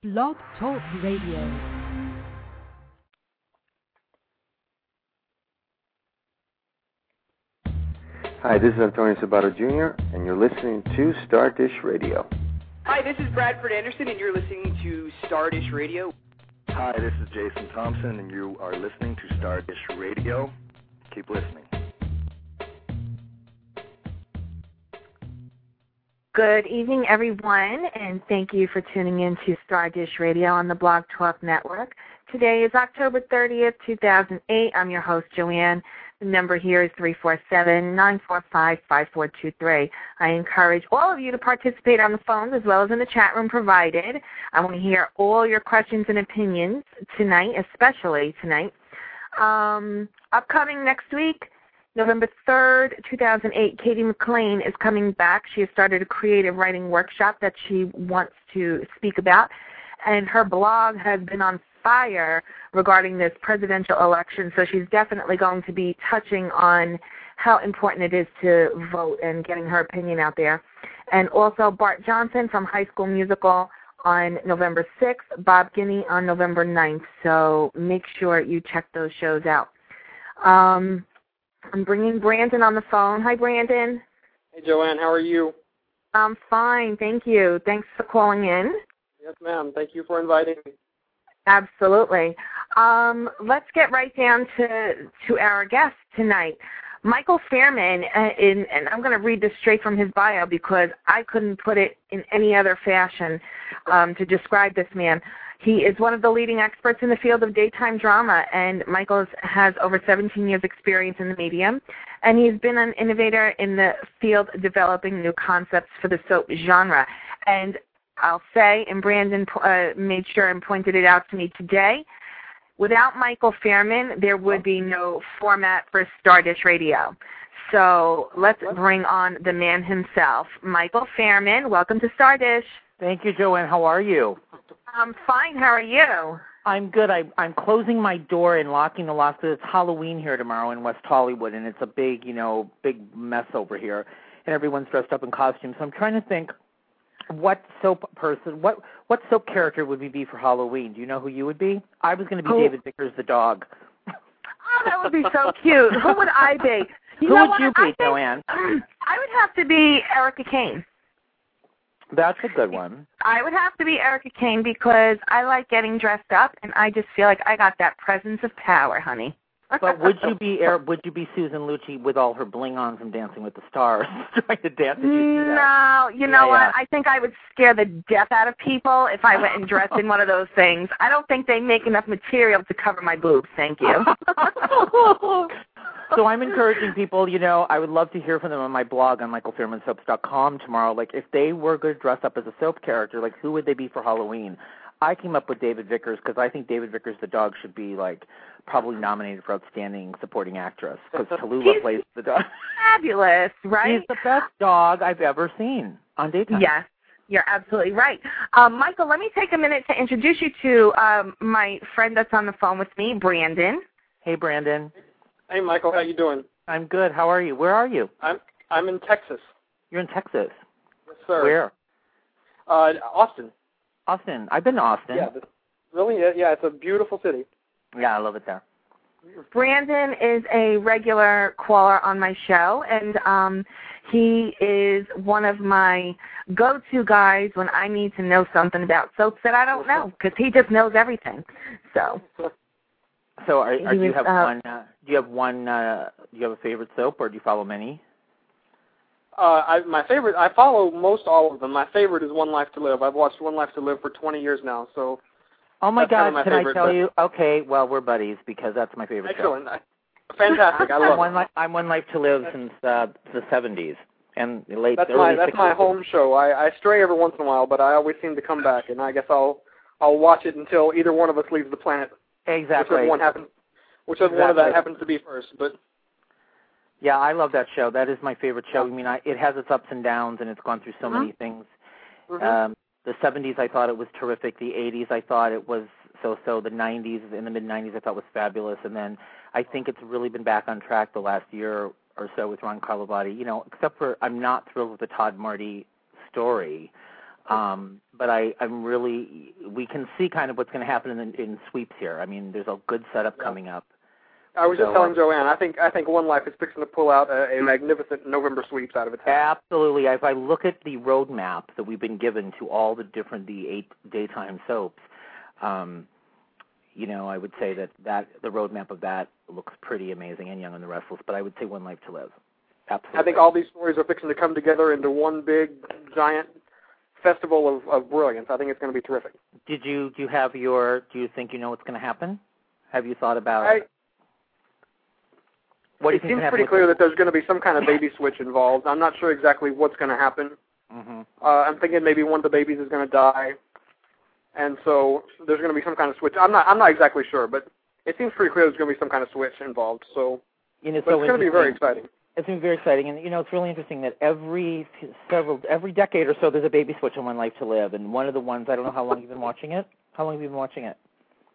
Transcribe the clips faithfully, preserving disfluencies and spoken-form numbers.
Blog Talk Radio. Hi, this is Antonio Sabato Junior, and you're listening to Star Dish Radio. Hi, this is Bradford Anderson, and you're listening to Star Dish Radio. Hi, this is Jason Thompson, and you are listening to Star Dish Radio. Keep listening. Good evening, everyone, and thank you for tuning in to Star Dish Radio on the Blog Talk Network. Today is October thirtieth, two thousand eight. I'm your host, Joanne. The number here is three four seven, nine four five, five four two three. I encourage all of you to participate on the phones as well as in the chat room provided. I want to hear all your questions and opinions tonight, especially tonight. Um, upcoming next week, November third, two thousand eight, Katie McLean is coming back. She has started a creative writing workshop that she wants to speak about, and her blog has been on fire regarding this presidential election, so she's definitely going to be touching on how important it is to vote and getting her opinion out there. And also Bart Johnson from High School Musical on November sixth, Bob Guiney on November ninth, so make sure you check those shows out. Um, I'm bringing Brandon on the phone. Hi, Brandon. Hey, Joanne. How are you? I'm fine. Thank you. Thanks for calling in. Yes, ma'am. Thank you for inviting me. Absolutely. Um, let's get right down to, to our guest tonight. Michael Fairman, uh, in, and I'm going to read this straight from his bio because I couldn't put it in any other fashion um, to describe this man. He is one of the leading experts in the field of daytime drama, and Michael has over seventeen years experience in the medium, and he's been an innovator in the field developing new concepts for the soap genre. And I'll say, and Brandon uh, made sure and pointed it out to me today, without Michael Fairman, there would be no format for Star Dish Radio. So let's bring on the man himself. Michael Fairman, welcome to Star Dish. Thank you, Joanne. How are you? I'm fine. How are you? I'm good. I, I'm closing my door and locking the locks because it's Halloween here tomorrow in West Hollywood, and it's a big, you know, big mess over here, and everyone's dressed up in costumes. So I'm trying to think what soap person, what what soap character would we be for Halloween? Do you know who you would be? I was going to be oh. David Vickers the dog. Oh, that would be so cute. Who would I be? You who know would what? you be, I think, Joanne? I would have to be Erica Kane. That's a good one. I would have to be Erica Kane because I like getting dressed up, and I just feel like I got that presence of power, honey. But would you be would you be Susan Lucci with all her bling on from Dancing with the Stars, trying to dance? Did you see that? No, you know yeah, what? Yeah. I think I would scare the death out of people if I went and dressed in one of those things. I don't think they make enough material to cover my boobs. Thank you. So I'm encouraging people, you know, I would love to hear from them on my blog on michael fairman soaps dot com tomorrow. Like, if they were going to dress up as a soap character, like, who would they be for Halloween? I came up with David Vickers because I think David Vickers the dog should be, like, probably nominated for Outstanding Supporting Actress because Tallulah plays the dog. Fabulous, right? He's the best dog I've ever seen on daytime. Yes. You're absolutely right. Um, Michael, let me take a minute to introduce you to um, my friend that's on the phone with me, Brandon. Hey, Brandon. Hey, Michael. How you doing? I'm good. How are you? Where are you? I'm I'm in Texas. You're in Texas? Yes, sir. Where? Uh, Austin. Austin. I've been to Austin. Yeah, really? Yeah, it's a beautiful city. Yeah, I love it there. Brandon is a regular caller on my show, and um, he is one of my go-to guys when I need to know something about soaps that I don't know, because he just knows everything. So, so are, are, do you was, have uh, one? Uh, do you have one? Uh, do you have a favorite soap, or do you follow many? Uh, I, my favorite. I follow most all of them. My favorite is One Life to Live. I've watched One Life to Live for twenty years now. So. Oh my That's God! kind of my can favorite, I tell but... you? Okay, well we're buddies because that's my favorite Excellent. show. Fantastic! I love I'm one it. Life, I'm One Life to Live since uh, the seventies and the late That's early my that's sixties. my home show. I, I stray every once in a while, but I always seem to come back, and I guess I'll I'll watch it until either one of us leaves the planet. Exactly. Whichever one happens, whichever exactly. one of that happens to be first. But yeah, I love that show. That is my favorite show. I mean, I, it has its ups and downs, and it's gone through so mm-hmm. many things. Mm-hmm. Um, the seventies, I thought it was terrific. The eighties, I thought it was so-so. The nineties, in the mid nineties, I thought was fabulous. And then I think it's really been back on track the last year or so with Ron Carlivati. You know, except for I'm not thrilled with the Todd Marty story. Um, but I, I'm really we can see kind of what's going to happen in, in sweeps here. I mean, there's a good setup yeah. coming up. I was just so, telling uh, Joanne, I think I think One Life is fixing to pull out a, a magnificent November sweeps out of its hat. Absolutely. If I look at the roadmap that we've been given to all the different, the eight daytime soaps, um, you know, I would say that, that the roadmap of that looks pretty amazing, and Young and the Restless, but I would say One Life to Live. Absolutely. I think all these stories are fixing to come together into one big, giant festival of, of brilliance. I think it's going to be terrific. Did you, do you have your, do you think you know what's going to happen? Have you thought about I, it? What do you it think seems pretty clear that there's going to be some kind of baby switch involved. I'm not sure exactly what's going to happen. Mm-hmm. Uh, I'm thinking maybe one of the babies is going to die, and so there's going to be some kind of switch. I'm not I'm not exactly sure, but it seems pretty clear there's going to be some kind of switch involved. So, you know, but so it's going to be very exciting. It's going to be very exciting, and you know, it's really interesting that every several every decade or so there's a baby switch on One Life to Live, and one of the ones, I don't know how long you've been watching it. How long have you been watching it?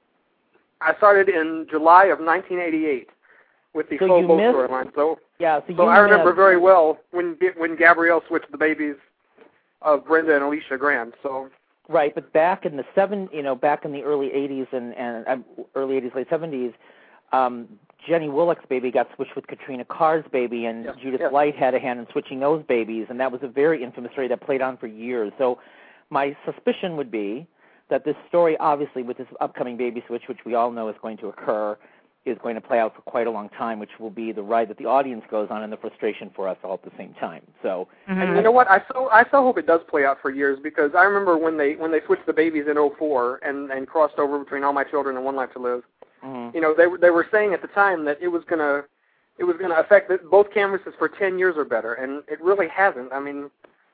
I started in July of nineteen eighty-eight. With the so full boat missed, storyline, so yeah. So, so you I remember missed. very well when when Gabrielle switched the babies of Brenda and Alicia Grant. So right, but back in the seven, you know, back in the early eighties and and uh, early eighties, late seventies, um, Jenny Willock's baby got switched with Katrina Carr's baby, and yeah, Judith yeah. Light had a hand in switching those babies, and that was a very infamous story that played on for years. So my suspicion would be that this story, obviously, with this upcoming baby switch, which we all know is going to occur, is going to play out for quite a long time, which will be the ride that the audience goes on and the frustration for us all at the same time. So, mm-hmm. and you know what? I so I so hope it does play out for years, because I remember when they when they switched the babies in oh four and and crossed over between All My Children and One Life to Live. Mm-hmm. You know, they were they were saying at the time that it was gonna it was gonna affect the, both canvases for ten years or better, and it really hasn't. I mean,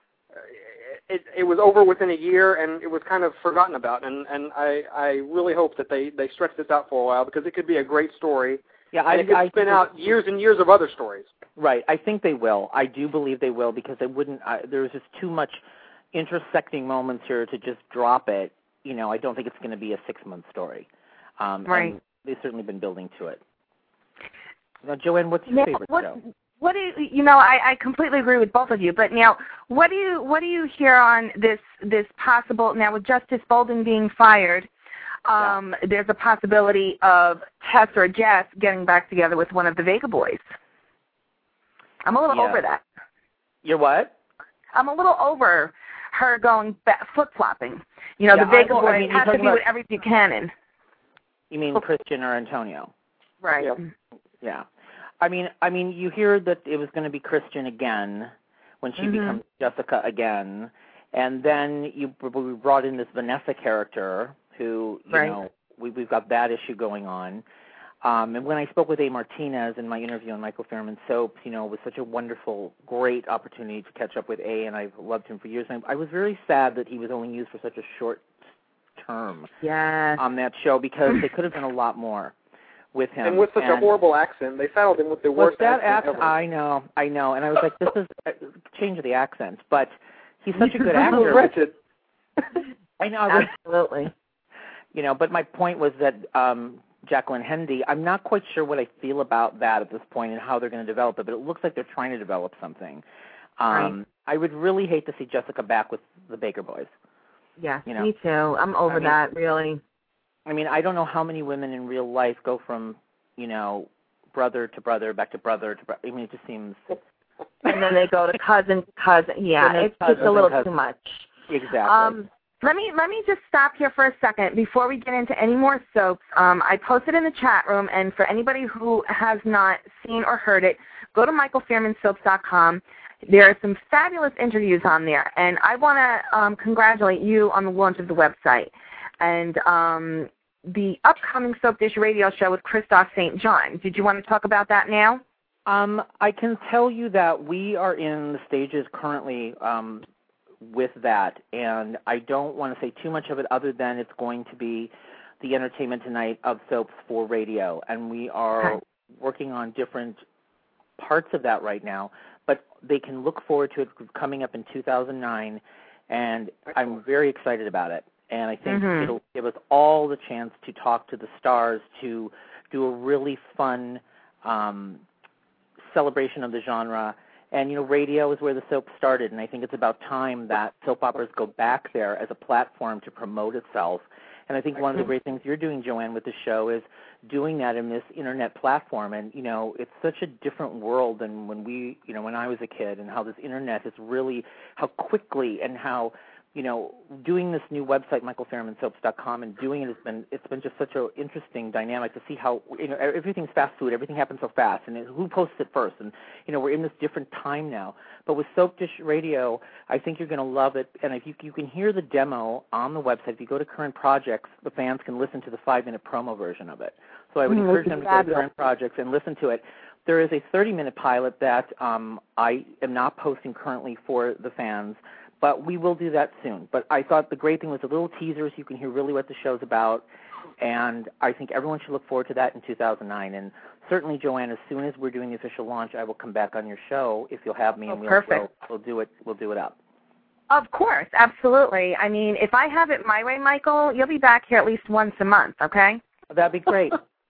it it was over within a year, and it was kind of forgotten about. And, and I I really hope that they, they stretch this out for a while, because it could be a great story. Yeah, and I, it could I spin out years and years of other stories. Right, I think they will. I do believe they will, because they wouldn't. I, there's just too much intersecting moments here to just drop it. You know, I don't think it's going to be a six-month story. Um, right. And they've certainly been building to it. Now, Joanne, what's your now, favorite what, show? What do you, you know? I, I completely agree with both of you. But now, what do you what do you hear on this this possible now with Justice Bolden being fired? Um, yeah. There's a possibility of Tess or Jess getting back together with one of the Vega boys. I'm a little yeah. over that. You're what? I'm a little over her going back, flip flopping. You know, yeah, the Vega I, boy I mean, has to be about, with every Buchanan. You mean Christian or Antonio? Right. Yeah. yeah. I mean, I mean, you hear that it was going to be Christian again when she mm-hmm. becomes Jessica again, and then you we brought in this Vanessa character who, you right. know, we, we've got that issue going on. Um, and when I spoke with A. Martinez in my interview on Michael Fairman Soaps, you know, it was such a wonderful, great opportunity to catch up with A, and I've loved him for years. And I was very sad that he was only used for such a short term yes. on that show, because they could have done a lot more with him. And with such and a horrible accent. They saddled him with the worst that accent accent, ever. I know, I know. And I was like, this is uh, change the accent. But he's such a good It was actor. wretched. I know. I was, Absolutely. You know, but my point was that um, Jacqueline Hendy, I'm not quite sure what I feel about that at this point and how they're going to develop it, but it looks like they're trying to develop something. Um, right. I would really hate to see Jessica back with the Baker boys. Yes, you know? me too. I'm over I mean, that, really. I mean, I don't know how many women in real life go from, you know, brother to brother, back to brother to brother. I mean, it just seems... And then they go to cousin, cousin. Yeah, it's just a little too much. Exactly. Um, let me let me just stop here for a second before we get into any more soaps. Um, I posted in the chat room, and for anybody who has not seen or heard it, go to michael fairman soaps dot com. There are some fabulous interviews on there, and I want to um, congratulate you on the launch of the website and um, the upcoming Soap Dish Radio show with Christoph Saint John. Did you want to talk about that now? Um, I can tell you that we are in the stages currently um, with that, and I don't want to say too much of it other than it's going to be the Entertainment Tonight of soaps for radio, and we are okay. working on different parts of that right now, but they can look forward to it coming up in two thousand nine, and I'm very excited about it, and I think mm-hmm. it'll give us all the chance to talk to the stars, to do a really fun um celebration of the genre, And, you know, radio is where the soap started, and I think it's about time that soap operas go back there as a platform to promote itself. And I think one of the great things you're doing, Joanne, with the show is doing that in this Internet platform. And, you know, it's such a different world than when we, you know, when I was a kid, and how this Internet is really, how quickly and how, you know, doing this new website, michael fairman soaps dot com, and doing it has been, it's been just such an interesting dynamic to see how, you know, everything's fast food, everything happens so fast, and who posts it first, and, you know, we're in this different time now. But with Soap Dish Radio, I think you're going to love it, and if you, you can hear the demo on the website, if you go to Current Projects, the fans can listen to the five-minute promo version of it. So I would mm-hmm. encourage them to go to Current Projects and listen to it. There is a thirty-minute pilot that um, I am not posting currently for the fans, but we will do that soon. But I thought the great thing was the little teasers. You can hear really what the show's about, and I think everyone should look forward to that in two thousand nine. And certainly, Joanne, as soon as we're doing the official launch, I will come back on your show if you'll have me, oh, and we'll, perfect. We'll, we'll do it. We'll do it up. Of course, absolutely. I mean, if I have it my way, Michael, you'll be back here at least once a month. Okay? That'd be great.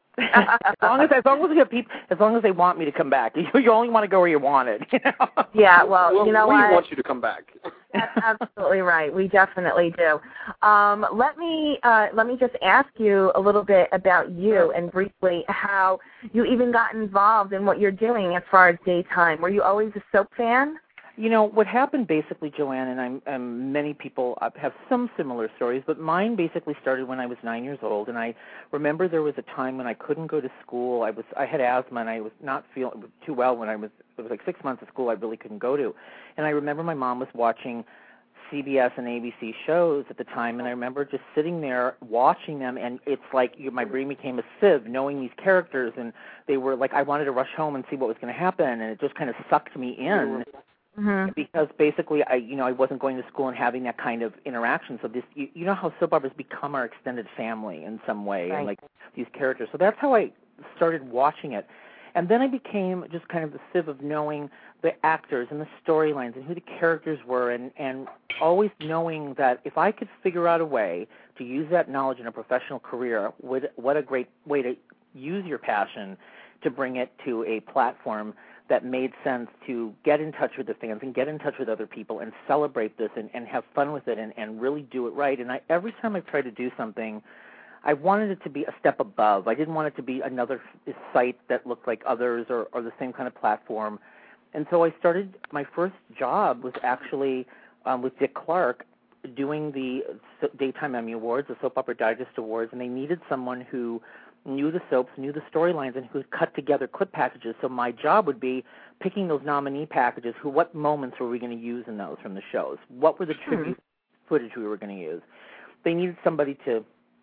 as long as as long as we have people, as long as they want me to come back, you, you only want to go where you want it. You know? Yeah, well, well, you know we what? We want you to come back. That's absolutely right. We definitely do. Um, let me uh, let me just ask you a little bit about you and briefly how you even got involved in what you're doing as far as daytime. Were you always a soap fan? You know, what happened basically, Joanne, and I'm, um, many people have some similar stories, but mine basically started when I was nine years old, and I remember there was a time when I couldn't go to school. I was I had asthma, and I was not feeling too well when I was, it was like six months of school I really couldn't go to. And I remember my mom was watching C B S and A B C shows at the time, and I remember just sitting there watching them, and it's like you, my brain became a sieve knowing these characters, and they were like I wanted to rush home and see what was going to happen, and it just kind of sucked me in. Mm-hmm. Because basically, I you know I wasn't going to school and having that kind of interaction. So this, you, you know how soap operas become our extended family in some way, right. and like these characters. So that's how I started watching it, and then I became just kind of the sieve of knowing the actors and the storylines and who the characters were, and and always knowing that if I could figure out a way to use that knowledge in a professional career, would what a great way to use your passion to bring it to a platform that made sense to get in touch with the fans and get in touch with other people and celebrate this and, and have fun with it and, and really do it right. And I, every time I've tried to do something, I wanted it to be a step above. I didn't want it to be another site that looked like others or, or the same kind of platform. And so I started, my first job was actually um, with Dick Clark doing the Daytime Emmy Awards, the Soap Opera Digest Awards, and they needed someone who knew the soaps, knew the storylines, and who could cut together clip packages. So my job would be picking those nominee packages. Who, what moments were we going to use in those from the shows? What were the tribute mm-hmm. footage we were going to use? They needed somebody to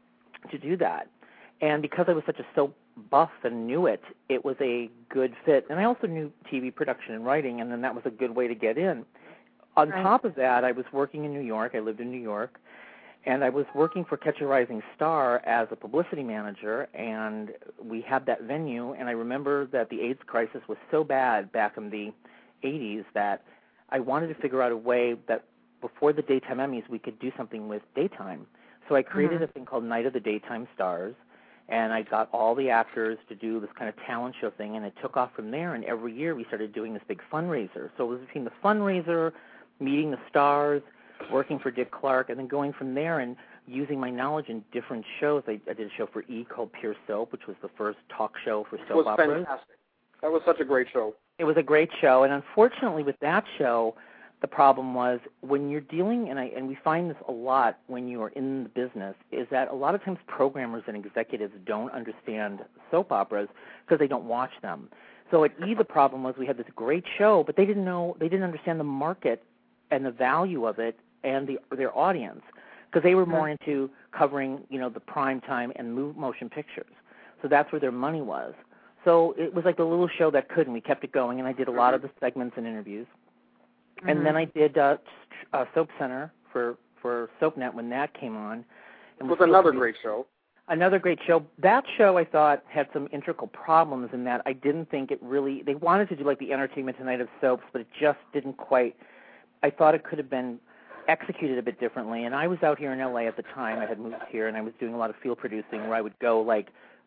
to do that. And because I was such a soap buff and knew it, it was a good fit. And I also knew T V production and writing, and then that was a good way to get in. On right. top of that, I was working in New York. I lived in New York. And I was working for Catch a Rising Star as a publicity manager, and we had that venue, and I remember that the AIDS crisis was so bad back in the eighties that I wanted to figure out a way that before the Daytime Emmys we could do something with daytime. So I created mm-hmm. a thing called Night of the Daytime Stars, and I got all the actors to do this kind of talent show thing, and it took off from there, and every year we started doing this big fundraiser. So it was between the fundraiser, meeting the stars, working for Dick Clark, and then going from there and using my knowledge in different shows. I, I did a show for E! called Pure Soap, which was the first talk show for soap operas. It was fantastic. That was such a great show. It was a great show, and unfortunately with that show, the problem was when you're dealing, and, I, and we find this a lot when you are in the business, is that a lot of times programmers and executives don't understand soap operas because they don't watch them. So at E! the problem was we had this great show, but they didn't know, they didn't understand the market and the value of it and the, their audience, because they were more into covering, you know, the prime time and move motion pictures. So that's where their money was. So it was like a little show that could, and we kept it going, and I did a lot of the segments and interviews. Mm-hmm. And then I did uh, uh, Soap Center for, for SoapNet when that came on. And it was another great show. Another great show. That show, I thought, had some integral problems in that I didn't think it really, they wanted to do like the Entertainment Tonight of soaps, but it just didn't quite, I thought it could have been executed a bit differently. And I was out here in L A at the time. I had moved here, and I was doing a lot of field producing where I would go like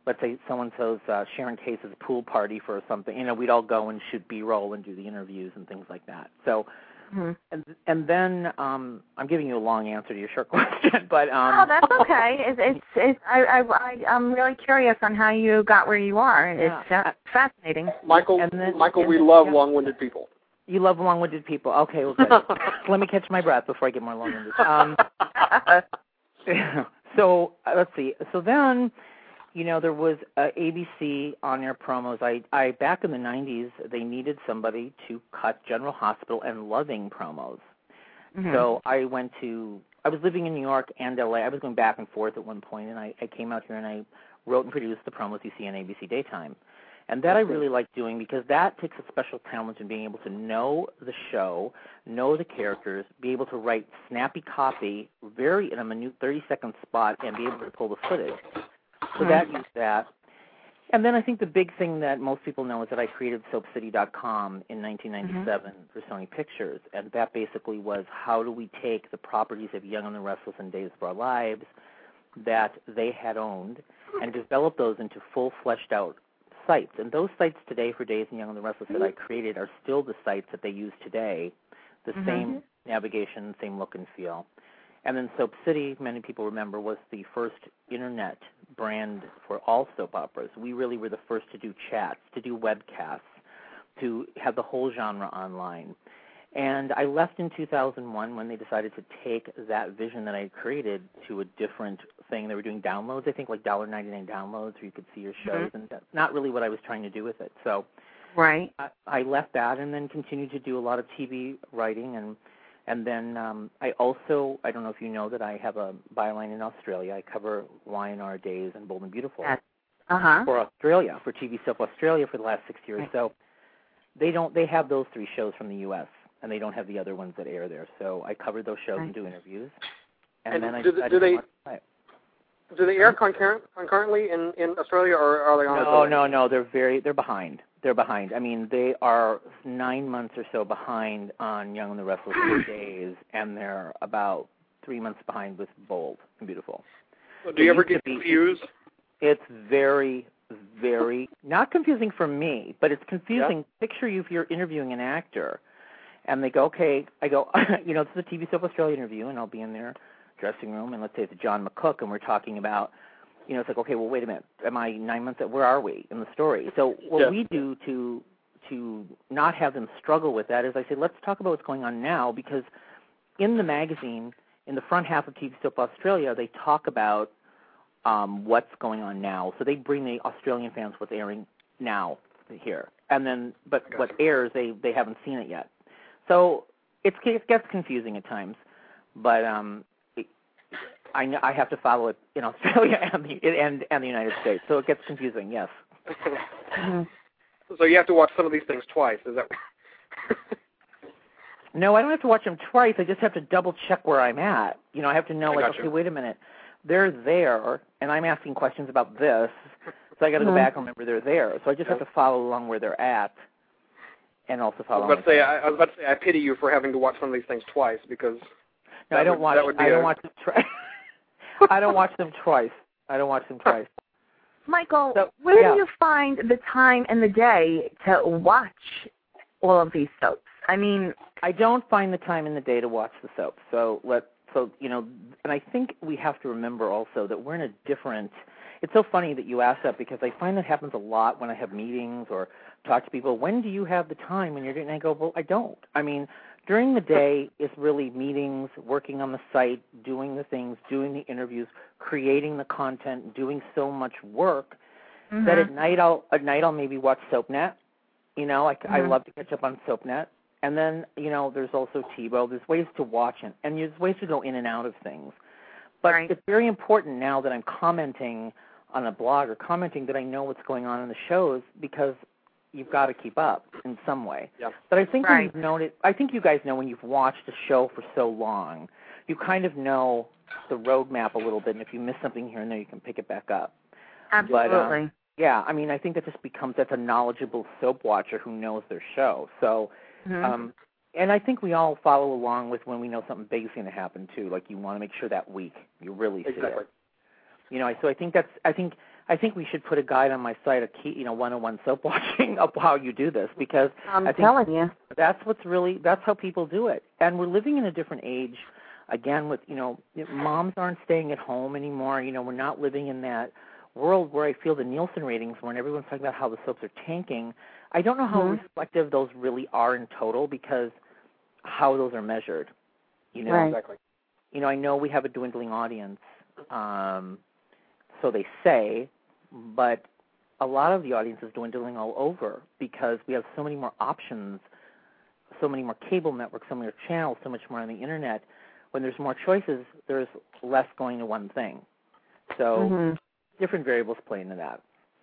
let's say so-and-so's uh, Sharon Case's pool party for something, you know, we'd all go and shoot B-roll and do the interviews and things like that. So, mm-hmm. and and then um, I'm giving you a long answer to your short question, but um, oh, that's okay. It's it's, it's I, I I'm really curious on how you got where you are. It's yeah. uh, fascinating. Michael, and then, Michael, and we then, love yeah. long-winded people. You love long-winded people. Okay, well, good. Let me catch my breath before I get more long-winded. Um, so uh, let's see. So then. You know, there was uh, A B C on-air promos. I, I back in the nineties, they needed somebody to cut General Hospital and Loving promos. Mm-hmm. So I went to, I was living in New York and L A. I was going back and forth at one point, and I, I came out here and I wrote and produced the promos you see on A B C Daytime. And that I really like doing because that takes a special talent in being able to know the show, know the characters, be able to write snappy copy very in a minute thirty-second spot, and be able to pull the footage. So that used that. And then I think the big thing that most people know is that I created Soap City dot com in nineteen ninety-seven mm-hmm. for Sony Pictures. And that basically was how do we take the properties of Young and the Restless and Days of Our Lives that they had owned and develop those into full fleshed out sites. And those sites today for Days and Young and the Restless that I created are still the sites that they use today, the mm-hmm. same navigation, same look and feel. And then Soap City, many people remember, was the first internet brand for all soap operas. We really were the first to do chats, to do webcasts, to have the whole genre online. And I left in two thousand one when they decided to take that vision that I had created to a different thing. They were doing downloads, I think, like one dollar ninety-nine downloads where you could see your shows, mm-hmm. and that's not really what I was trying to do with it. So right. I, I left that and then continued to do a lot of T V writing and And then um, I also, I don't know if you know that I have a byline in Australia. I cover Y and R Days and Bold and Beautiful uh-huh. for Australia, for T V Soap Australia for the last six years. Right. So they don't, they have those three shows from the U S, and they don't have the other ones that air there. So I cover those shows right. and do interviews. And, and then I do, decided do they to watch do they air concurrent, concurrently in, in Australia, or are they on? No, no, no. They're very, they're behind. They're behind. I mean, they are nine months or so behind on Young and the Restless Days, and they're about three months behind with Bold and Beautiful. So do you ever get confused? It's very, very, not confusing for me, but it's confusing. Yeah. Picture you if you're interviewing an actor, and they go, okay, I go, you know, this is a T V Soap Australia interview, and I'll be in their dressing room, and let's say it's John McCook, and we're talking about, you know, it's like, okay, well, wait a minute. Am I nine months? Where are we in the story? So what yeah. we do to to not have them struggle with that is I say, let's talk about what's going on now, because in the magazine, in the front half of T V Soap Australia, they talk about um, what's going on now. So they bring the Australian fans what's airing now here, and then but what airs they they haven't seen it yet. So it's, it gets confusing at times, but um, I, know, I have to follow it in Australia and the, and, and the United States, so it gets confusing, yes. So you have to watch some of these things twice, is that No, I don't have to watch them twice. I just have to double-check where I'm at. You know, I have to know, I like, okay, you. wait a minute. They're there, and I'm asking questions about this, so I got to mm-hmm. go back and remember they're there. So I just yeah. have to follow along where they're at and also follow I was, about to say, I, I was about to say, I pity you for having to watch some of these things twice, because no, I don't would, watch. I don't a... watch them twice. I don't watch them twice. I don't watch them twice. Michael, so, where yeah. do you find the time in the day to watch all of these soaps? I mean, I don't find the time in the day to watch the soaps. So let so you know, and I think we have to remember also that we're in a different. It's so funny that you ask that, because I find that happens a lot when I have meetings or talk to people. When do you have the time when you're doing? And I go, well, I don't. I mean, during the day is really meetings, working on the site, doing the things, doing the interviews, creating the content, doing so much work mm-hmm. that at night I'll at night I'll maybe watch SoapNet. You know, I, mm-hmm. I love to catch up on SoapNet. And then, you know, there's also TiVo. There's ways to watch it, and there's ways to go in and out of things. But right. it's very important now that I'm commenting on a blog or commenting that I know what's going on in the shows, because you've got to keep up in some way. Yeah. But I think right. when you've known it, I think you guys know when you've watched a show for so long, you kind of know the roadmap a little bit, and if you miss something here and there, you can pick it back up. Absolutely. But, um, yeah, I mean, I think that just becomes, that's a knowledgeable soap watcher who knows their show. So, mm-hmm. um, and I think we all follow along with when we know something big is going to happen, too. Like, you want to make sure that week you really see exactly. it. You know, so I think that's, I think I think we should put a guide on my site, a key, you know, one oh one soap watching of how you do this, because I'm I think telling you, that's what's really, that's how people do it. And we're living in a different age, again, with, you know, moms aren't staying at home anymore. You know, we're not living in that world where I feel the Nielsen ratings, when everyone's talking about how the soaps are tanking. I don't know how mm-hmm. reflective those really are in total, because how those are measured, you know. Right. Exactly. You know, I know we have a dwindling audience, um, so they say, but a lot of the audience is dwindling all over because we have so many more options, so many more cable networks, so many more channels, so much more on the Internet. When there's more choices, there's less going to one thing. So mm-hmm. different variables play into that.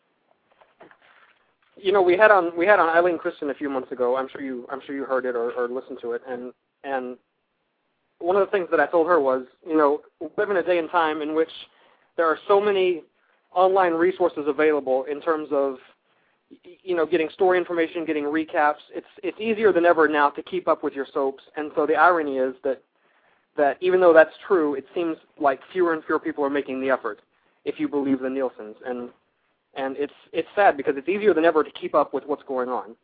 You know, we had on we had on Eileen Christian a few months ago. I'm sure you I'm sure you heard it or, or listened to it, and and one of the things that I told her was, you know, we live in a day and time in which there are so many online resources available in terms of, you know, getting story information, getting recaps. It's it's easier than ever now to keep up with your soaps. And so the irony is that that even though that's true, it seems like fewer and fewer people are making the effort, if you believe the Nielsen's. And and it's it's sad because it's easier than ever to keep up with what's going on.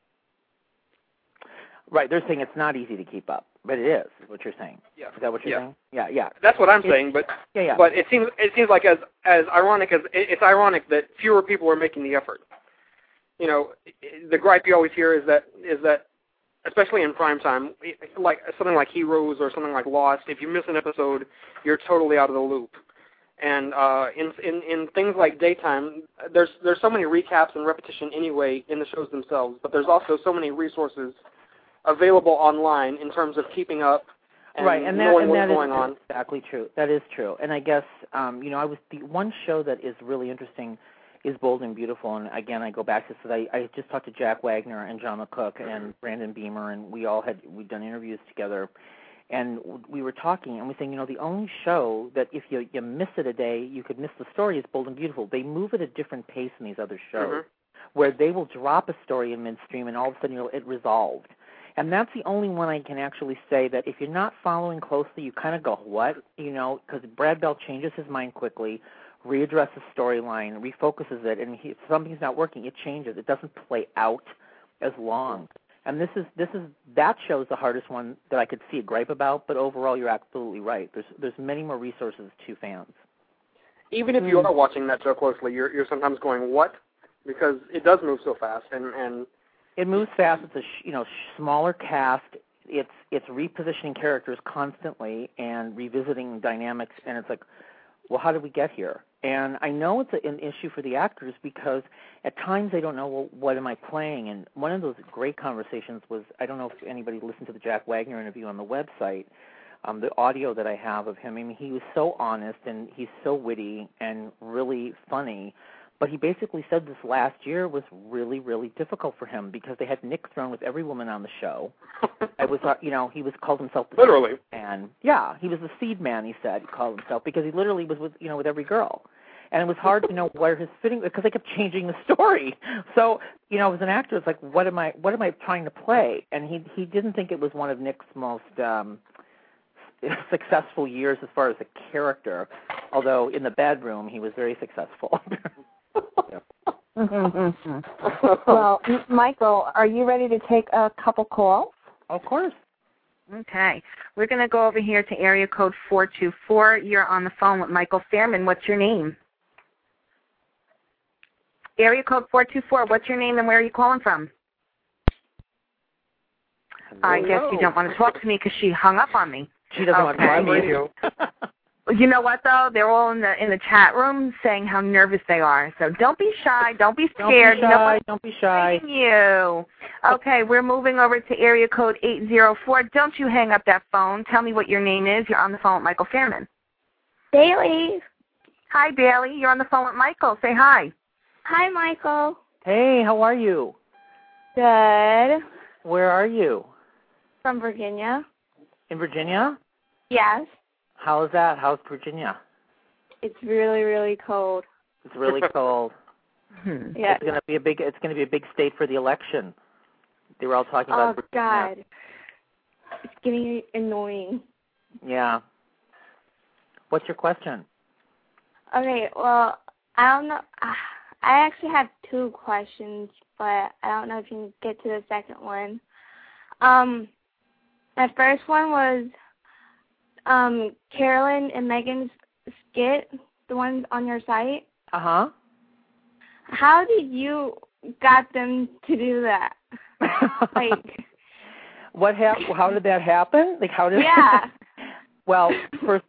Right, they're saying it's not easy to keep up, but it is, is what you're saying. Yeah. Is that what you're yeah. saying? Yeah, yeah. That's what I'm it's, saying, but yeah, yeah. but it seems it seems like as as ironic as it's ironic that fewer people are making the effort. You know, the gripe you always hear is that is that especially in prime time, like something like Heroes or something like Lost, if you miss an episode, you're totally out of the loop. And uh, in, in in things like daytime, there's there's so many recaps and repetition anyway in the shows themselves, but there's also so many resources available online in terms of keeping up and, right, and that, knowing and what's that going is on. Exactly true. That is true. And I guess, um, you know, I was the one show that is really interesting is Bold and Beautiful. And again, I go back to this. I, I just talked to Jack Wagner and John McCook and Brandon Beamer, and we all had we'd done interviews together. And we were talking, and we saying, you know, the only show that if you you miss it a day, you could miss the story is Bold and Beautiful. They move at a different pace than these other shows, Mm-hmm. where they will drop a story in midstream, and all of a sudden, you know, it resolved. And that's the only one I can actually say that if you're not following closely, you kind of go, what? You know, because Brad Bell changes his mind quickly, readdresses the storyline, refocuses it, and he, if something's not working, it changes. It doesn't play out as long. And this is this is that show's the hardest one that I could see a gripe about. But overall, you're absolutely right. There's there's many more resources to fans. Even if you are watching that show closely, you're you're sometimes going, what? Because it does move so fast, and and it moves fast. It's a sh- you know smaller cast. It's it's repositioning characters constantly and revisiting dynamics, and it's like, well, how did we get here? And I know it's a, an issue for the actors because at times they don't know, well, what am I playing? And one of those great conversations was, I don't know if anybody listened to the Jack Wagner interview on the website, um, the audio that I have of him. I mean, he was so honest and he's so witty and really funny. But he basically said this last year was really, really difficult for him because they had Nick thrown with every woman on the show. It was, uh, you know, he was called himself the literally. Seed Man. Yeah, he was the Seed Man. He said he called himself because he literally was with, you know, with every girl, and it was hard to know where his fitting because they kept changing the story. So, you know, as an actor, it's like, what am I, what am I trying to play? And he he didn't think it was one of Nick's most um, successful years as far as a character, although in the bedroom he was very successful. Well, Michael, are you ready to take a couple calls? Of course. Okay. We're going to go over here to area code four two four. You're on the phone with Michael Fairman. What's your name? Area code four two four. What's your name and where are you calling from? Hello. I guess you don't want to talk to me because she hung up on me. She doesn't want to talk to you. You know what, though? They're all in the in the chat room saying how nervous they are. So don't be shy. Don't be scared. Don't be shy. You know what? Don't be shy. You. Okay, we're moving over to area code eight zero four. Don't you hang up that phone. Tell me what your name is. You're on the phone with Michael Fairman. Bailey. Hi, Bailey. You're on the phone with Michael. Say hi. Hi, Michael. Hey, how are you? Good. Where are you? From Virginia. In Virginia? Yes. How is that? How's Virginia? It's really, really cold. It's really cold. Hmm. Yeah. It's gonna be a big. It's gonna be a big state for the election. They were all talking about. Oh Virginia. God. It's getting annoying. Yeah. What's your question? Okay. Well, I don't know. I actually have two questions, but I don't know if you can get to the second one. Um, my first one was um, Carolyn and Megan's skit, the ones on your site. Uh-huh. How did you got them to do that? Like, what hap- How did that happen? Like, how did? Yeah. Well, first,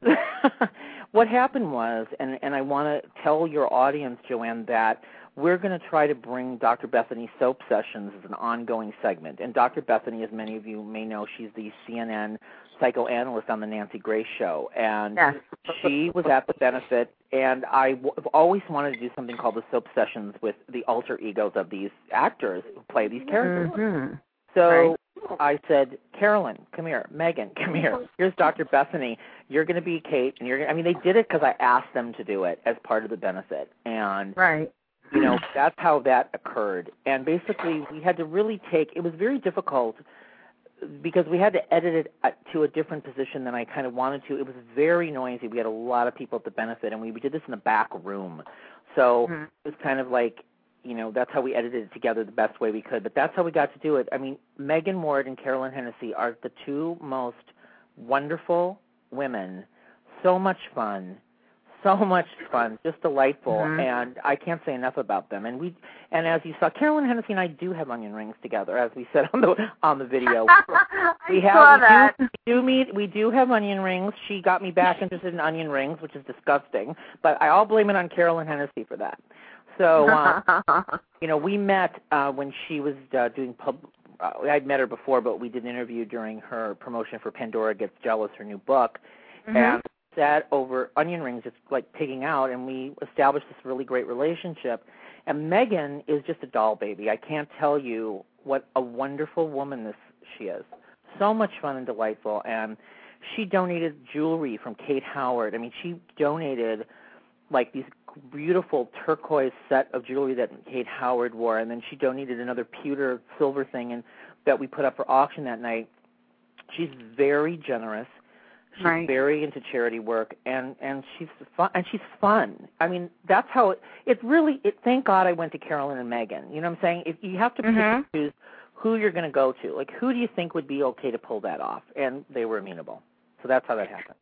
what happened was, and and I want to tell your audience, Joanne, that we're going to try to bring Doctor Bethany Soap Sessions as an ongoing segment. And Doctor Bethany, as many of you may know, she's the C N N psychoanalyst on the Nancy Grace Show, and yes. she was at the benefit. And I w- have always wanted to do something called the Soap Sessions with the alter egos of these actors who play these characters. Mm-hmm. So right. I said, Carolyn, come here. Megan, come here. Here's Doctor Bethany. You're going to be Kate, and you're. Gonna, I mean, they did it because I asked them to do it as part of the benefit, and right. you know, that's how that occurred. And basically, we had to really take. It was very difficult because we had to edit it to a different position than I kind of wanted to. It was very noisy. We had a lot of people at the benefit, and we, we did this in the back room. So mm-hmm. it was kind of like, you know, that's how we edited it together the best way we could. But that's how we got to do it. I mean, Megan Ward and Carolyn Hennessy are the two most wonderful women, so much fun. So much fun, just delightful, mm-hmm. and I can't say enough about them. And we, and as you saw, Carolyn Hennessy and I do have onion rings together, as we said on the on the video. we I have, saw we that. Do, we do meet. We do have onion rings. She got me back interested in onion rings, which is disgusting. But I all blame it on Carolyn Hennessy for that. So, uh, you know, we met uh, when she was uh, doing pub. Uh, I'd met her before, but we did an interview during her promotion for Pandora Gets Jealous, her new book, mm-hmm. and. Sat over onion rings, just like pigging out, and we established this really great relationship. And Megan is just a doll baby. I can't tell you what a wonderful woman this she is. So much fun and delightful. And she donated jewelry from Kate Howard. I mean, she donated like these beautiful turquoise set of jewelry that Kate Howard wore, and then she donated another pewter silver thing and that we put up for auction that night. She's very generous. She's right. very into charity work, and, and she's fun. And she's fun. I mean, that's how it. It really. It, thank God I went to Carolyn and Megan. You know what I'm saying? If you have to pick mm-hmm. and choose who you're going to go to, like who do you think would be okay to pull that off? And they were amenable. So that's how that happened.